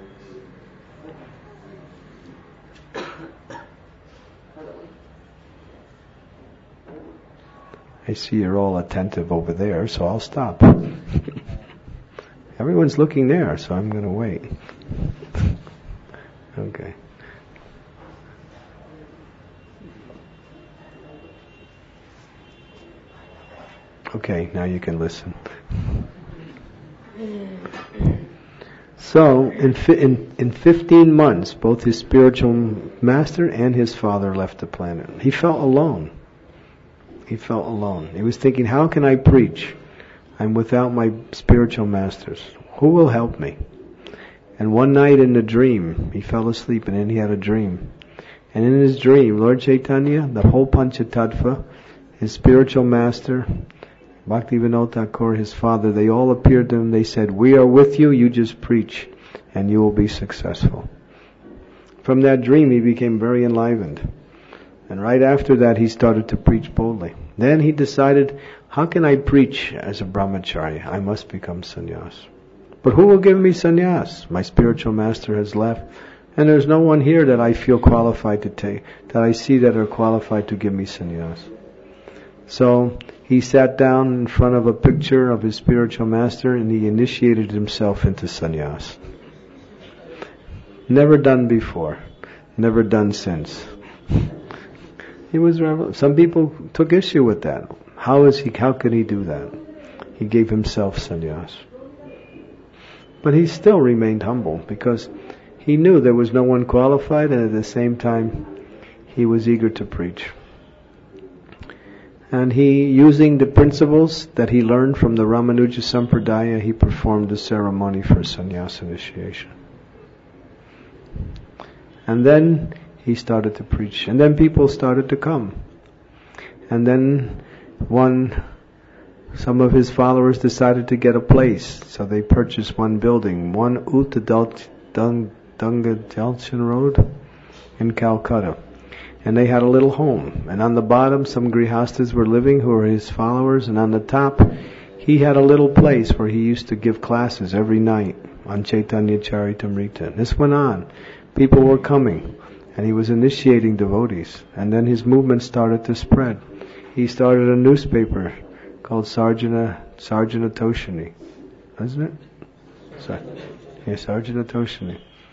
I see you're all attentive over there, so I'll stop. Everyone's looking there, so I'm going to wait. Okay. Okay, now you can listen. So, in 15 months, both his spiritual master and his father left the planet. He felt alone. He felt alone. He was thinking, how can I preach? I'm without my spiritual masters. Who will help me? And one night in a dream, he fell asleep and then he had a dream. And in his dream, Lord Chaitanya, the whole Panchatattva, his spiritual master, Bhaktivinoda Thakur, his father, they all appeared to him. They said, we are with you, you just preach and you will be successful. From that dream, he became very enlivened. And right after that, he started to preach boldly. Then he decided, how can I preach as a brahmachari? I must become sannyas. But who will give me sannyas? My spiritual master has left. And there's no one here that I feel qualified to take, that I see that are qualified to give me sannyas. So he sat down in front of a picture of his spiritual master and he initiated himself into sannyas. Never done before. never done since. Some people took issue with that. How could he do that? He gave himself sannyas. But he still remained humble because he knew there was no one qualified, and at the same time he was eager to preach. And he, using the principles that he learned from the Ramanuja Sampradaya, he performed the ceremony for sannyas initiation. And then he started to preach. And then people started to come. And then some of his followers decided to get a place. So they purchased one building, 1 Dunga Road in Calcutta. And they had a little home. And on the bottom, some grihastas were living who were his followers. And on the top, he had a little place where he used to give classes every night on Chaitanya Charitamrita. This went on. People were coming. And he was initiating devotees. And then his movement started to spread. He started a newspaper called Sarjana Toshini. Isn't it? Sarjana Toshini.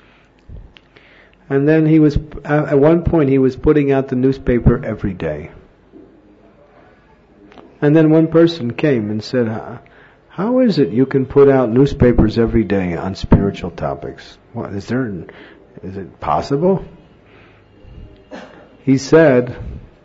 And then at one point he was putting out the newspaper every day. And then one person came and said, how is it you can put out newspapers every day on spiritual topics? What, is it possible? He said,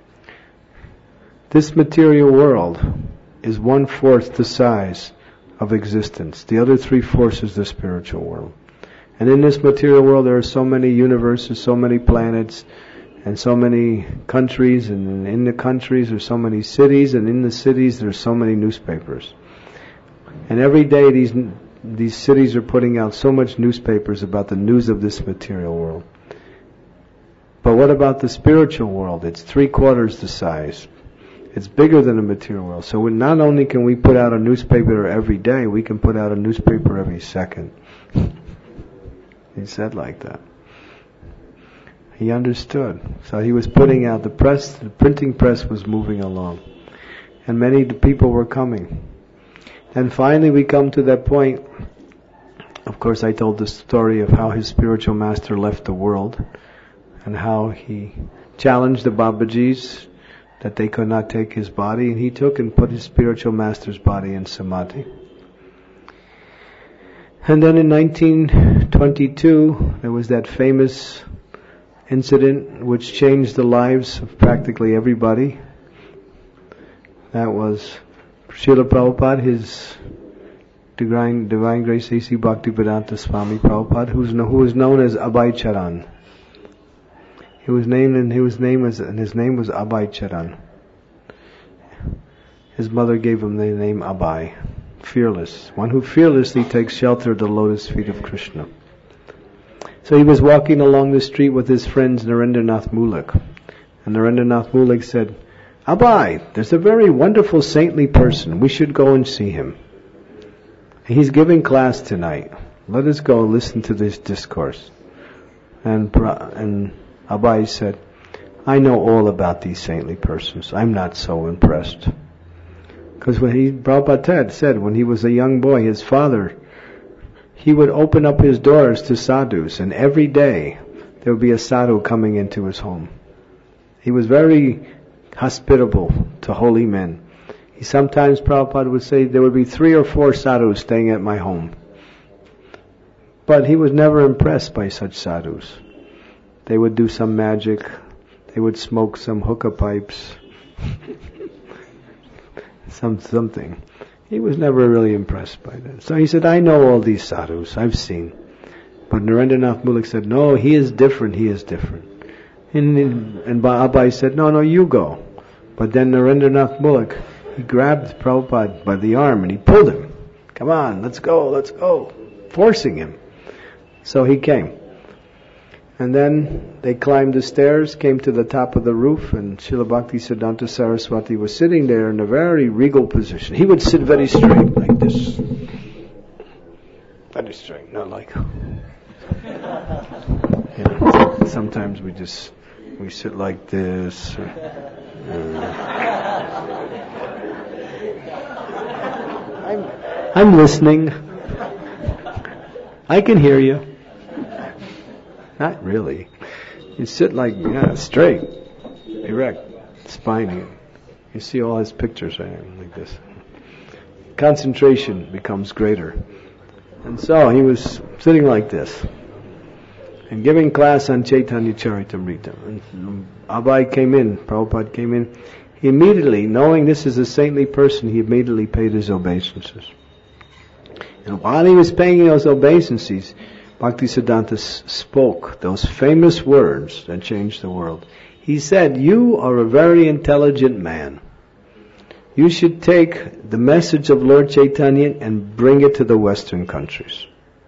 this material world is 1/4 the size of existence. The other 3/4 is the spiritual world. And in this material world there are so many universes, so many planets, and so many countries, and in the countries there are so many cities, and in the cities there are so many newspapers. And every day these cities are putting out so much newspapers about the news of this material world. But what about the spiritual world? It's 3/4 the size. It's bigger than the material world. So not only can we put out a newspaper every day, we can put out a newspaper every second. He said like that. He understood. So he was putting out the printing press was moving along. And many people were coming. And finally we come to that point. Of course I told the story of how his spiritual master left the world and how he challenged the Babajis that they could not take his body, and he took and put his spiritual master's body in samadhi. And then in 1922 there was that famous incident which changed the lives of practically everybody. That was Srila Prabhupada, his Divine Grace A.C. Bhaktivedanta Swami Prabhupada, who was known as Abhay Charan. His name was Abhay Charan. His mother gave him the name Abhay, fearless, one who fearlessly takes shelter at the lotus feet of Krishna. So he was walking along the street with his friends Narendranath Mulak, and Narendranath Mulak said, Abhay, there's a very wonderful saintly person, we should go and see him. He's giving class tonight. Let us go listen to this discourse. And Abhay said, I know all about these saintly persons. I'm not so impressed. Because Prabhupada said when he was a young boy, his father, he would open up his doors to sadhus, and every day there would be a sadhu coming into his home. He was very hospitable to holy men. Sometimes Prabhupada would say there would be 3 or 4 sadhus staying at my home. But he was never impressed by such sadhus. They would do some magic. They would smoke some hookah pipes. something. He was never really impressed by that. So he said, I know all these sadhus. I've seen. But Narendranath Mulak said, no, he is different. He is different. And Abhay said, no, you go. But then Narendranath Mulak, he grabbed Prabhupada by the arm and he pulled him. Come on, let's go. Forcing him. So he came. And then they climbed the stairs, came to the top of the roof, and Srila Bhaktisiddhanta Saraswati was sitting there in a very regal position. He would sit very straight, like this. Very straight, not like... sometimes we sit like this. I'm listening. I can hear you. Not really. You sit like, straight, erect, spine. You see all his pictures right like this. Concentration becomes greater. And so he was sitting like this and giving class on Chaitanya Charitamrita. And Abai came in, Prabhupada came in. He immediately, knowing this is a saintly person, he immediately paid his obeisances. And while he was paying those obeisances, Bhaktisiddhanta spoke those famous words that changed the world. He said, "You are a very intelligent man. You should take the message of Lord Chaitanya and bring it to the Western countries."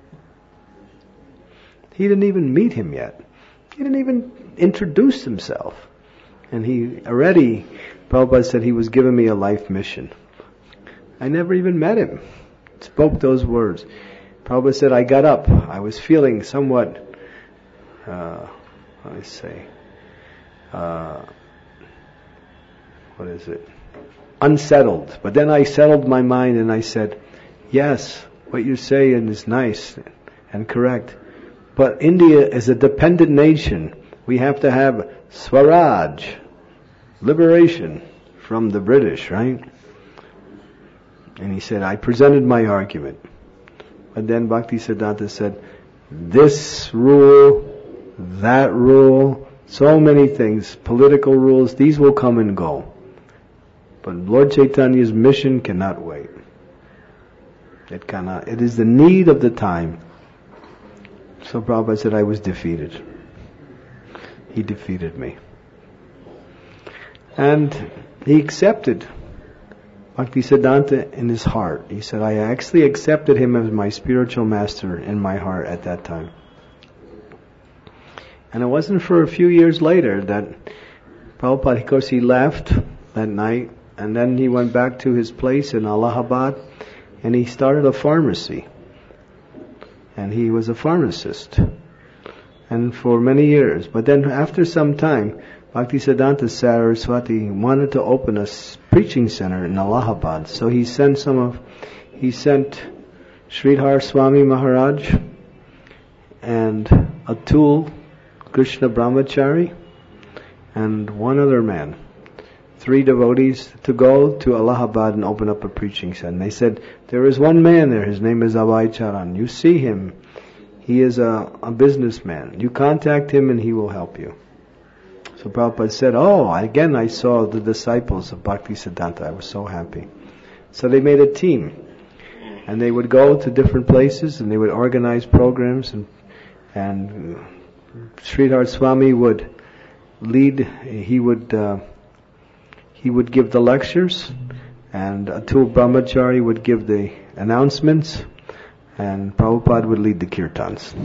He didn't even meet him yet. He didn't even introduce himself. And Prabhupada said he was giving me a life mission. I never even met him. Spoke those words. Prabhupada said, I got up. I was feeling somewhat, unsettled. But then I settled my mind and I said, yes, what you're saying is nice and correct. But India is a dependent nation. We have to have Swaraj, liberation from the British, right? And he said, I presented my argument. But then Bhaktisiddhanta said, this rule, that rule, so many things, political rules, these will come and go. But Lord Chaitanya's mission cannot wait. It cannot. It is the need of the time. So Prabhupada said, I was defeated. He defeated me. And he accepted Bhaktisiddhanta in his heart. He said, I actually accepted him as my spiritual master in my heart at that time. And it wasn't for a few years later that Prabhupada, of course, he left that night, and then he went back to his place in Allahabad, and he started a pharmacy. And he was a pharmacist. And for many years. But then after some time, Bhaktisiddhanta Saraswati wanted to open a preaching center in Allahabad. So he sent Sridhar Swami Maharaj and Atul Krishna Brahmachari and one other man, 3 devotees, to go to Allahabad and open up a preaching center. And they said, there is one man there, his name is Abhay Charan. You see him, he is a businessman. You contact him and he will help you. So Prabhupada said, again I saw the disciples of Bhaktisiddhanta. I was so happy. So they made a team. And they would go to different places and they would organize programs, and Sridhar Swami would lead, he would give the lectures, and Atul Brahmachari would give the announcements, and Prabhupada would lead the kirtans.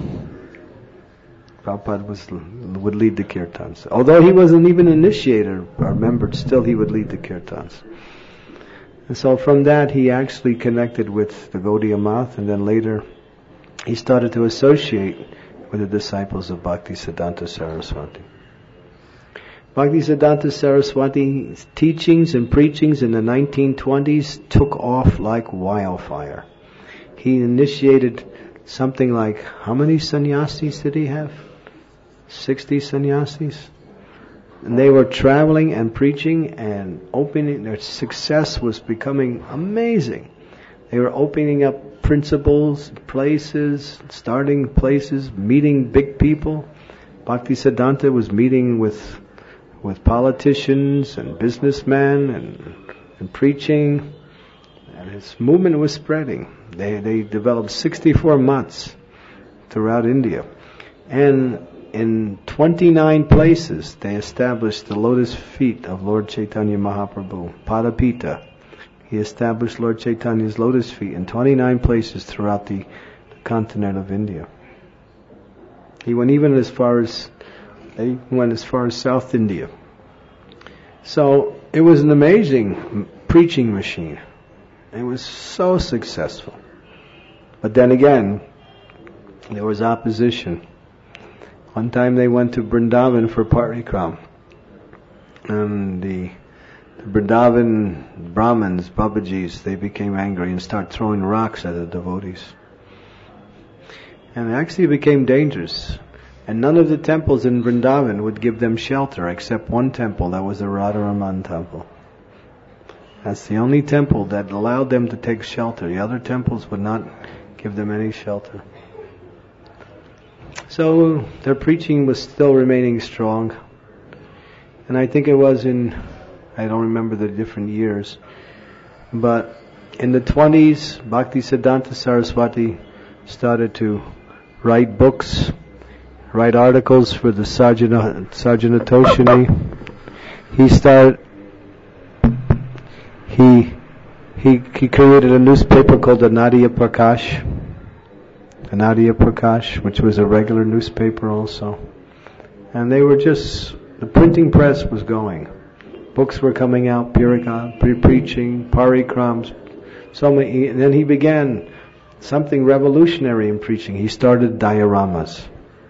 Prabhupada would lead the kirtans. Although he wasn't even initiated or membered, still he would lead the kirtans. And so from that he actually connected with the Gaudiya Math, and then later he started to associate with the disciples of Bhaktisiddhanta Saraswati. Bhaktisiddhanta Saraswati's teachings and preachings in the 1920s took off like wildfire. He initiated something like, how many sannyasis did he have? 60 sannyasis? And they were traveling and preaching and opening, their success was becoming amazing. They were opening up principles, places, starting places, meeting big people. Bhaktisiddhanta was meeting with politicians and businessmen and preaching, and his movement was spreading. They developed 64 mats throughout India, and in 29 places they established the lotus feet of Lord Chaitanya Mahaprabhu, Padapita. He established Lord Chaitanya's lotus feet in 29 places throughout the continent of India. He went as far as South India. So it was an amazing preaching machine. It was so successful. But then again, there was opposition. One time they went to Vrindavan for parikram, and the Vrindavan Brahmins, Babajis, they became angry and started throwing rocks at the devotees. And it actually became dangerous. And none of the temples in Vrindavan would give them shelter except one temple, that was the Radharaman temple. That's the only temple that allowed them to take shelter. The other temples would not give them any shelter. So their preaching was still remaining strong. And I think it was I don't remember the different years, but in the 20s, Bhaktisiddhanta Saraswati started to write books, write articles for the Sarjana Toshini. He created a newspaper called the Nadia Prakash, which was a regular newspaper also. And they were the printing press was going. Books were coming out, preaching, parikrams, so many. And then he began something revolutionary in preaching. He started dioramas.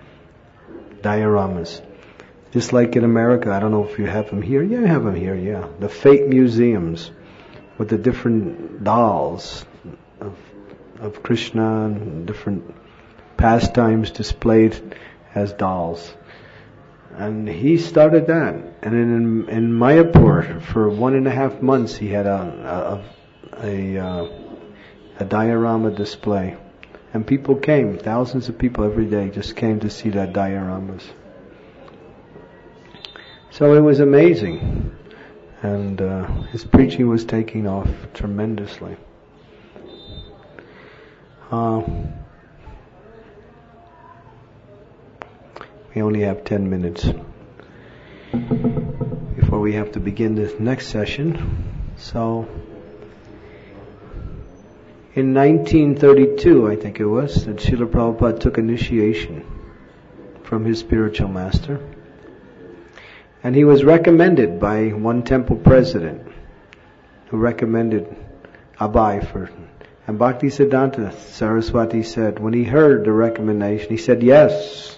Just like in America, I don't know if you have them here. Yeah, I have them here, yeah. The fate museums with the different dolls of Krishna and different pastimes displayed as dolls. And he started that. And in Mayapur, for 1.5 months, he had a diorama display. And people came, thousands of people every day just came to see that dioramas. So it was amazing. And his preaching was taking off tremendously. We only have 10 minutes before we have to begin the next session. So, in 1932, I think it was, that Srila Prabhupada took initiation from his spiritual master. And he was recommended by one temple president who recommended Abai for. And Bhaktisiddhanta Saraswati said, when he heard the recommendation, he said, yes,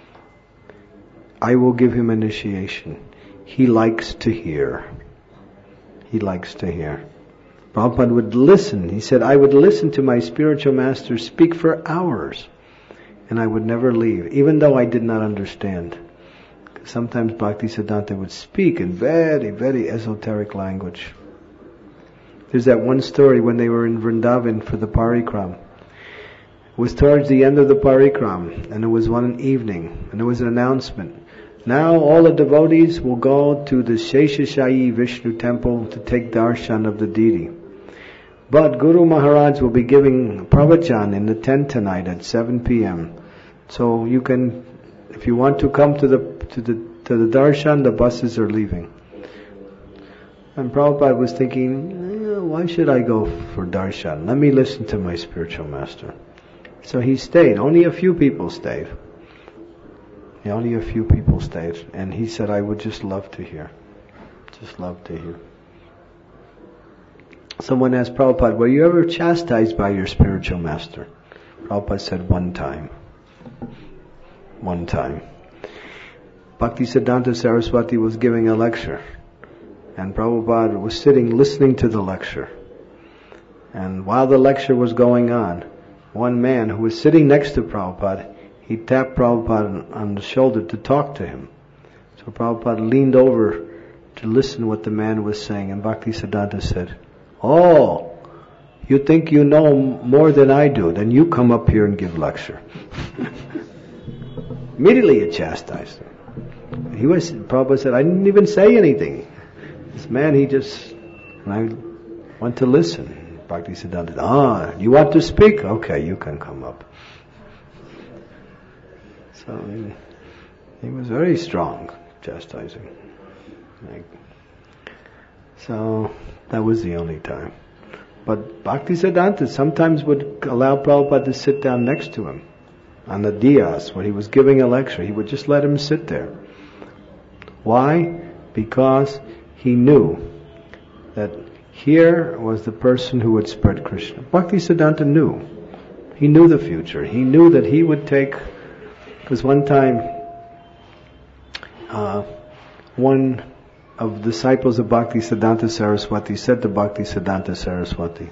I will give him initiation. He likes to hear. Prabhupada would listen. He said, I would listen to my spiritual master speak for hours, and I would never leave, even though I did not understand. Sometimes Bhaktisiddhanta would speak in very, very esoteric language. There's that one story when they were in Vrindavan for the parikram. It was towards the end of the parikram, and it was one evening, and there was an announcement. Now all the devotees will go to the Sheshashayi Vishnu temple to take darshan of the deity. But Guru Maharaj will be giving pravachan in the tent tonight at 7 p.m. So you can, if you want to come to the darshan, the buses are leaving. And Prabhupada was thinking, why should I go for darshan? Let me listen to my spiritual master. So he stayed. Only a few people stayed. And he said, I would just love to hear. Someone asked Prabhupada, were you ever chastised by your spiritual master? Prabhupada said, one time. Bhaktisiddhanta Saraswati was giving a lecture. And Prabhupada was sitting listening to the lecture. And while the lecture was going on, one man who was sitting next to Prabhupada, he tapped Prabhupada on the shoulder to talk to him. So Prabhupada leaned over to listen what the man was saying, and Bhaktisiddhanta said, oh, you think you know more than I do, then you come up here and give lecture. Immediately it chastised him. Prabhupada said, I didn't even say anything. This man, and I went to listen. Bhaktisiddhanta said, you want to speak? Okay, you can come up. So he was very strong, chastising. So that was the only time. But Bhaktisiddhanta sometimes would allow Prabhupada to sit down next to him on the diyas when he was giving a lecture. He would just let him sit there. Why? Because he knew that here was the person who would spread Krishna. Bhaktisiddhanta knew. He knew the future. He knew that he would take. Because one time, one of the disciples of Bhaktisiddhanta Saraswati said to Bhaktisiddhanta Saraswati,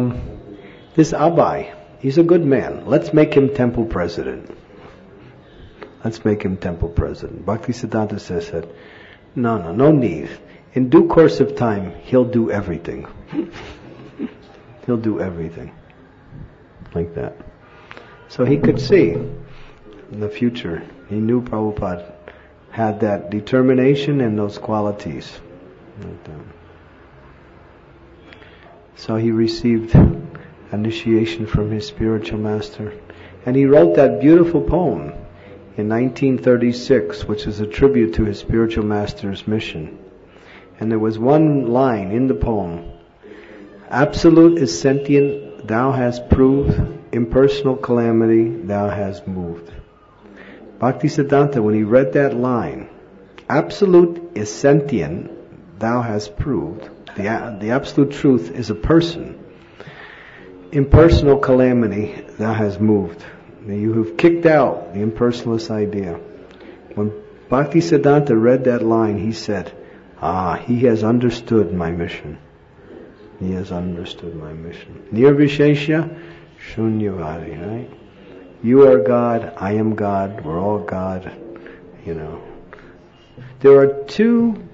this Abai, he's a good man. Let's make him temple president. Let's make him temple president. Bhaktisiddhanta says that, no need. In due course of time, he'll do everything. He'll do everything. Like that. So he could see in the future. He knew Prabhupada had that determination and those qualities. Like that. So he received initiation from his spiritual master. And he wrote that beautiful poem in 1936, which is a tribute to his spiritual master's mission. And there was one line in the poem: absolute is sentient, thou hast proved, impersonal calamity, thou hast moved. Bhaktisiddhanta, when he read that line, absolute is sentient, thou hast proved, the absolute truth is a person. Impersonal calamity, thou hast moved. You have kicked out the impersonalist idea. When Bhaktisiddhanta read that line, he said, he has understood my mission. He has understood my mission. Nirvishesha Shunyavadi, right? You are God, I am God, we're all God, There are two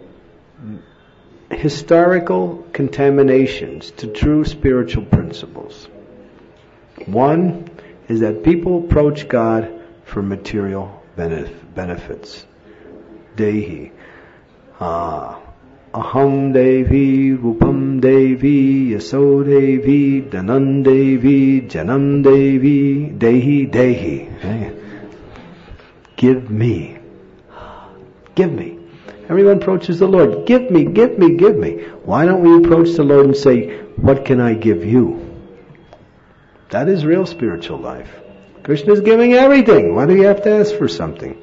historical contaminations to true spiritual principles. One is that people approach God for material benefits. Dehi. Aham Devi, Rupam Devi, Yaso Devi, Dhanam Devi, Janam Devi, Dehi. Right? Give me. Give me. Everyone approaches the Lord. Give me. Why don't we approach the Lord and say, what can I give you? That is real spiritual life. Krishna is giving everything. Why do you have to ask for something?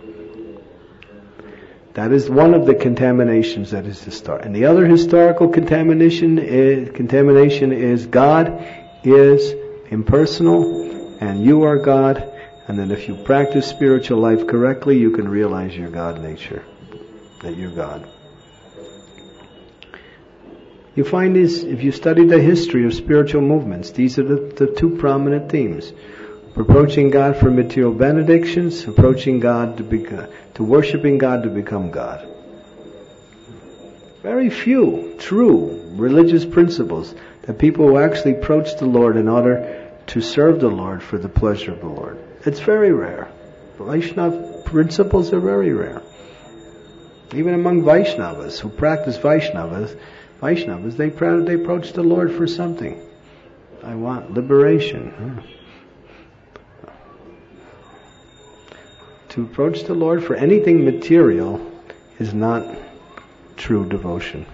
That is one of the contaminations that is historic. And the other historical contamination is God is impersonal and you are God. And then if you practice spiritual life correctly, you can realize your God nature. That you're God. You find this, if you study the history of spiritual movements, these are the two prominent themes. Approaching God for material benedictions, approaching God to worshiping God to become God. Very few true religious principles that people who actually approach the Lord in order to serve the Lord for the pleasure of the Lord. It's very rare. Vaishnava principles are very rare. Even among Vaishnavas who practice Vaishnavas, they approach the Lord for something. I want liberation. To approach the Lord for anything material is not true devotion.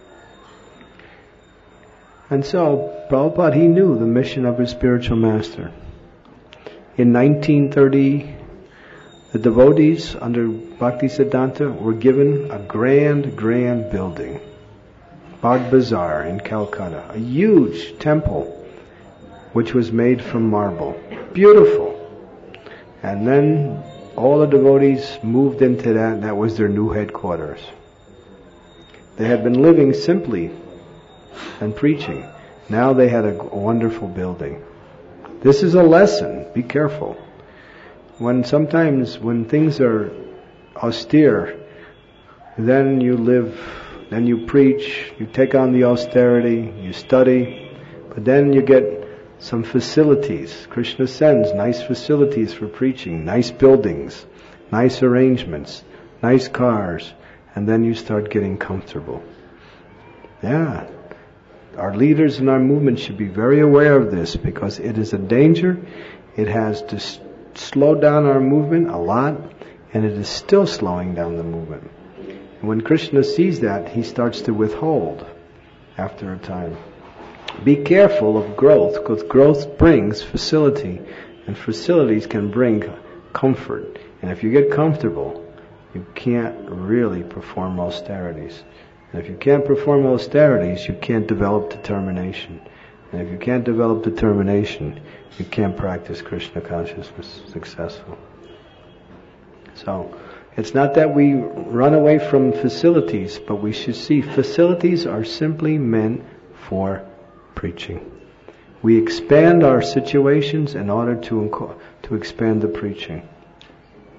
And so, Prabhupada, he knew the mission of his spiritual master. In 1930, the devotees under Bhaktisiddhanta were given a grand building. Bagh Bazaar in Calcutta. A huge temple which was made from marble. Beautiful. And then all the devotees moved into that, and that was their new headquarters. They had been living simply and preaching. Now they had a wonderful building. This is a lesson. Be careful. Sometimes when things are austere, then you live, then you preach, you take on the austerity, you study, but then you get some facilities. Krishna sends nice facilities for preaching, nice buildings, nice arrangements, nice cars, and then you start getting comfortable. Yeah. Our leaders in our movement should be very aware of this because it is a danger. It has to slow down our movement a lot, and it is still slowing down the movement. And when Krishna sees that, he starts to withhold after a time. Be careful of growth, because growth brings facility, and facilities can bring comfort. And if you get comfortable, you can't really perform austerities. And if you can't perform austerities, you can't develop determination. And if you can't develop determination, you can't practice Krishna consciousness successful. So, it's not that we run away from facilities, but we should see facilities are simply meant for preaching. We expand our situations in order to expand the preaching.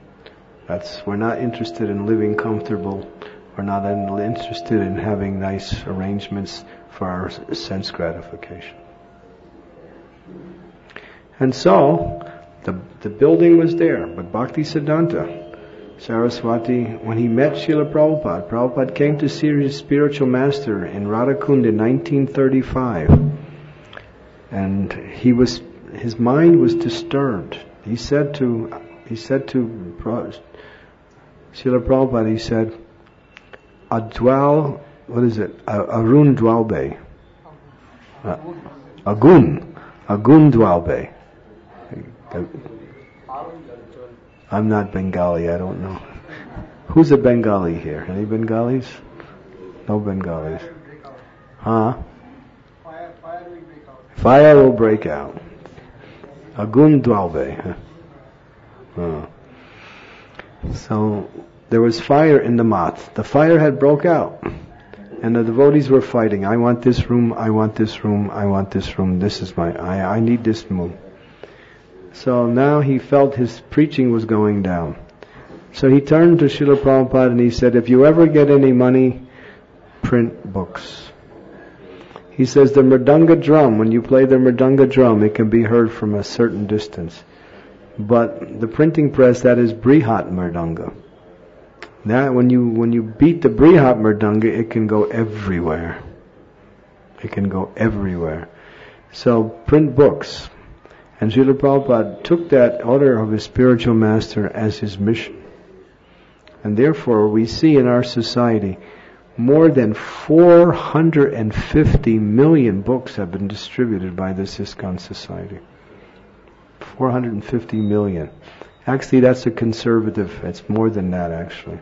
We're not interested in living comfortable. We're not interested in having nice arrangements for our sense gratification. And so, the building was there, but Bhaktisiddhanta Saraswati, when he met Srila Prabhupada came to see his spiritual master in Radhakund in 1935. And his mind was disturbed. He said to Srila Prabhupada, he said, Arun Dwalbe. Agun Dwalbe. I'm not Bengali, I don't know. Who's a Bengali here? Any Bengalis? No Bengalis. Huh? Fire will break out. Agun Dwalbe. So there was fire in the mat. The fire had broke out. And the devotees were fighting. I want this room, I want this room, I want this room. This is I need this room. So now he felt his preaching was going down. So he turned to Srila Prabhupada and he said, if you ever get any money, print books. He says the mridanga drum, when you play the mridanga drum, it can be heard from a certain distance. But the printing press, that is Brihat Mridanga. That when you beat the Brihat Mridanga, it can go everywhere. It can go everywhere. So print books. And Srila Prabhupada took that order of his spiritual master as his mission. And therefore we see in our society more than 450 million books have been distributed by this ISKCON society. 450 million. Actually, that's a conservative. It's more than that, actually.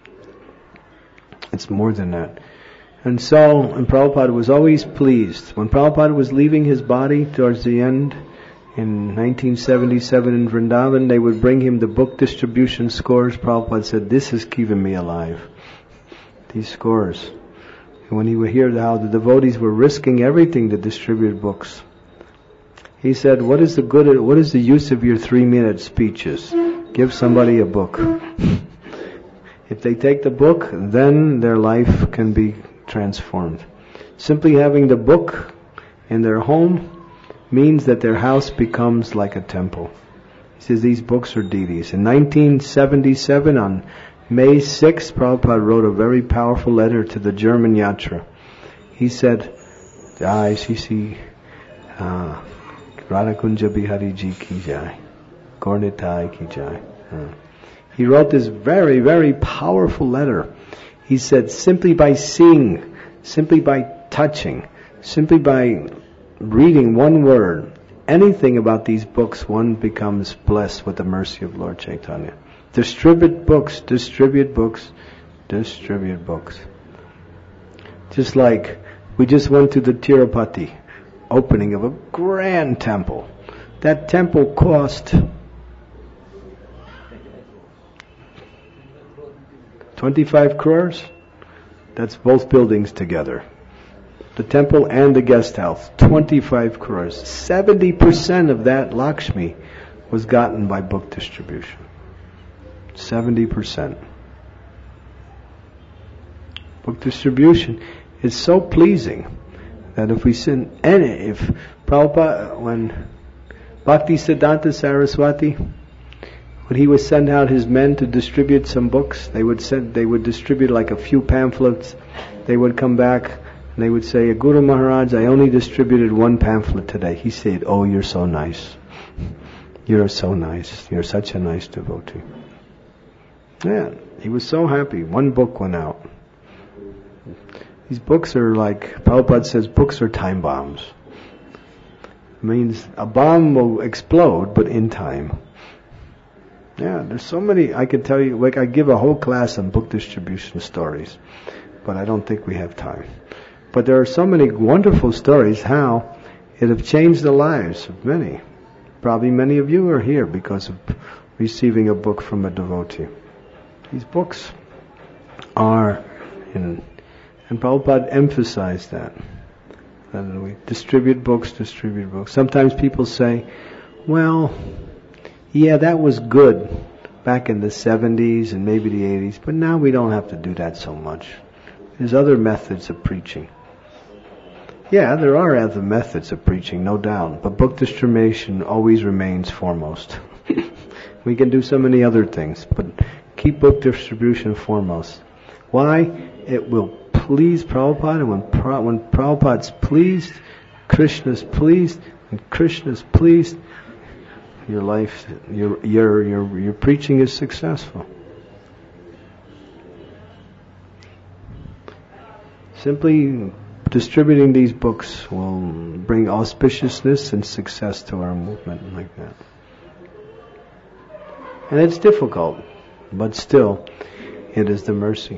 It's more than that. And Prabhupada was always pleased. When Prabhupada was leaving his body towards the end, in 1977 in Vrindavan, they would bring him the book distribution scores. Prabhupada said, this is keeping me alive. These scores. And when he would hear how the devotees were risking everything to distribute books, he said, what is the use of your 3-minute speeches? Give somebody a book. If they take the book, then their life can be transformed. Simply having the book in their home means that their house becomes like a temple. He says these books are deities. In 1977, on May 6th, Prabhupada wrote a very powerful letter to the German Yatra. He said, Jai Sisi Radhakunja Bihari Ji Ki Jai, Gornitai Ki Jai. He wrote this very, very powerful letter. He said, simply by seeing, simply by touching, simply by reading one word, anything about these books, one becomes blessed with the mercy of Lord Chaitanya. Distribute books, distribute books, distribute books. Just like we just went to the Tirupati opening of a grand temple. That temple cost 25 crores. That's both buildings together. The temple and the guest house, 25 crores. 70% of that Lakshmi was gotten by book distribution. 70%. Book distribution is so pleasing that if Prabhupada, when Bhaktisiddhanta Saraswati, when he would send out his men to distribute some books, they would distribute like a few pamphlets. They would come back and they would say, Guru Maharaj, I only distributed one pamphlet today. He said, oh, you're so nice. You're so nice. You're such a nice devotee. Yeah, he was so happy. One book went out. These books are like, Prabhupada says, books are time bombs. It means a bomb will explode, but in time. Yeah, there's so many, I could tell you, like I give a whole class on book distribution stories, but I don't think we have time. But there are so many wonderful stories how it have changed the lives of many. Probably many of you are here because of receiving a book from a devotee. These books are, and Prabhupada emphasized that we distribute books. Sometimes people say, well, yeah, that was good, back in the 70s and maybe the 80s, but now we don't have to do that so much. There's other methods of preaching. Yeah, there are other methods of preaching, no doubt, but book distribution always remains foremost. We can do so many other things, but keep book distribution foremost. Why? It will please Prabhupada, and when Prabhupada's pleased, Krishna's pleased, and Krishna's pleased, your life, your preaching is successful. Simply distributing these books will bring auspiciousness and success to our movement like that. And it's difficult, but still, it is the mercy.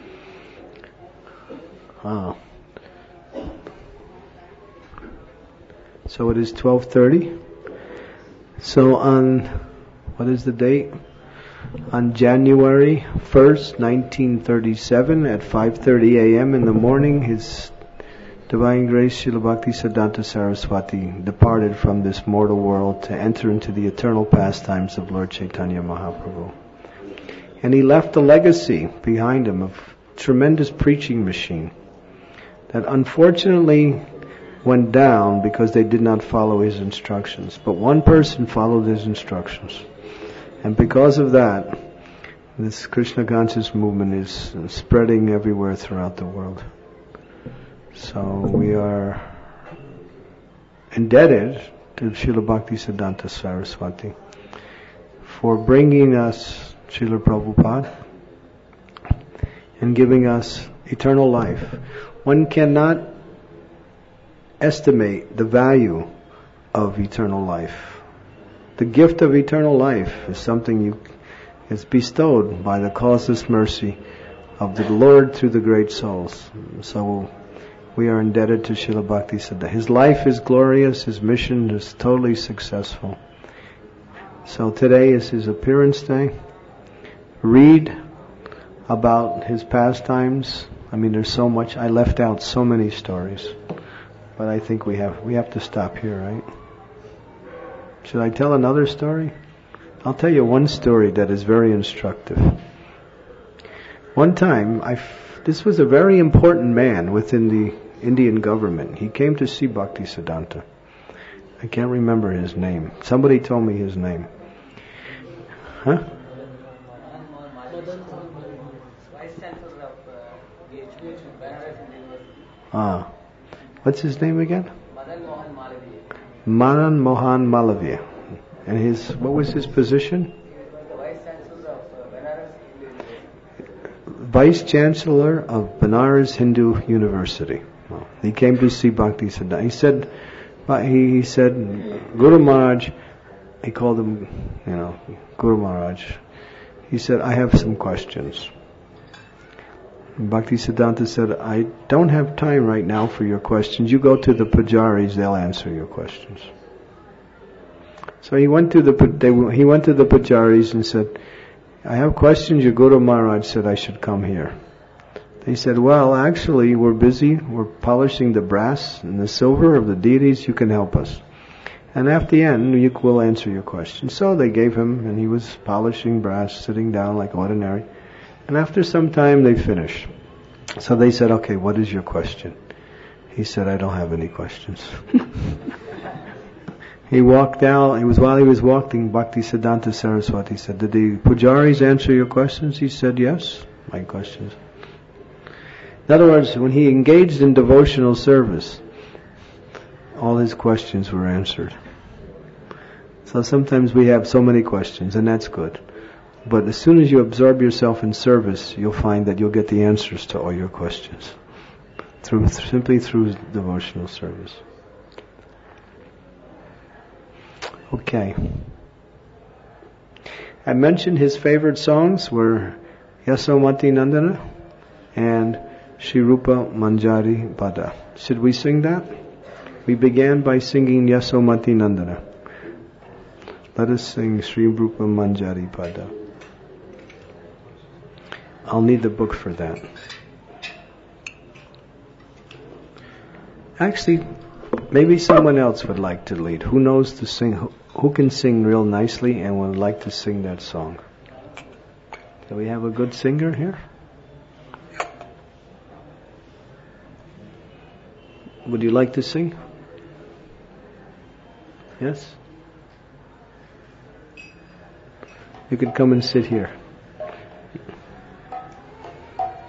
So it is 12:30. So on, what is the date? On January 1st, 1937 at 5:30 a.m. in the morning, His Divine Grace Srila Bhaktisiddhanta Saraswati departed from this mortal world to enter into the eternal pastimes of Lord Chaitanya Mahaprabhu. And he left a legacy behind him of tremendous preaching machine that unfortunately went down because they did not follow his instructions. But one person followed his instructions. And because of that, this Krishna conscious movement is spreading everywhere throughout the world. So we are indebted to Srila Bhaktisiddhanta Saraswati for bringing us Srila Prabhupada and giving us eternal life. One cannot estimate the value of eternal life. The gift of eternal life is something is bestowed by the causeless mercy of the Lord through the great souls. So we are indebted to Srila Bhaktisiddhanta. His life is glorious, his mission is totally successful. So today is his appearance day. Read about his pastimes. I mean, there's so much. I left out so many stories. But I think we have to stop here, right? Should I tell another story? I'll tell you one story that is very instructive. One time, this was a very important man within the Indian government. He came to see Bhaktisiddhanta. I can't remember his name. Somebody told me his name. Huh? What's his name again? Madan Mohan Malaviya. And what was his position? Vice Chancellor of Banaras Hindu University. He came to see Bhaktisiddhanta. He said, Guru Maharaj, he called him, Guru Maharaj. He said, I have some questions. Bhaktisiddhanta said, I don't have time right now for your questions. You go to the pujaris, they'll answer your questions. So he went to the pujaris and said, I have questions. Your Guru Maharaj said I should come here. They said, well, actually, we're busy. We're polishing the brass and the silver of the deities. You can help us. And at the end, we'll answer your questions. So they gave him, and he was polishing brass, sitting down like ordinary. And after some time, they finished. So they said, okay, what is your question? He said, I don't have any questions. He walked out. While he was walking, Bhaktisiddhanta Saraswati said, did the pujaris answer your questions? He said, yes, my questions. In other words, when he engaged in devotional service, all his questions were answered. So sometimes we have so many questions, and that's good. But as soon as you absorb yourself in service, you'll find that you'll get the answers to all your questions simply through devotional service. Okay. I mentioned his favorite songs were Yasomati Nandana and Shri Rupa Manjari Pada. Should we sing that? We began by singing Yasomati Nandana. Let us sing Shri Rupa Manjari Pada. I'll need the book for that. Actually, maybe someone else would like to lead. Who knows to sing? Who can sing real nicely and would like to sing that song? Do we have a good singer here? Would you like to sing? Yes? You could come and sit here.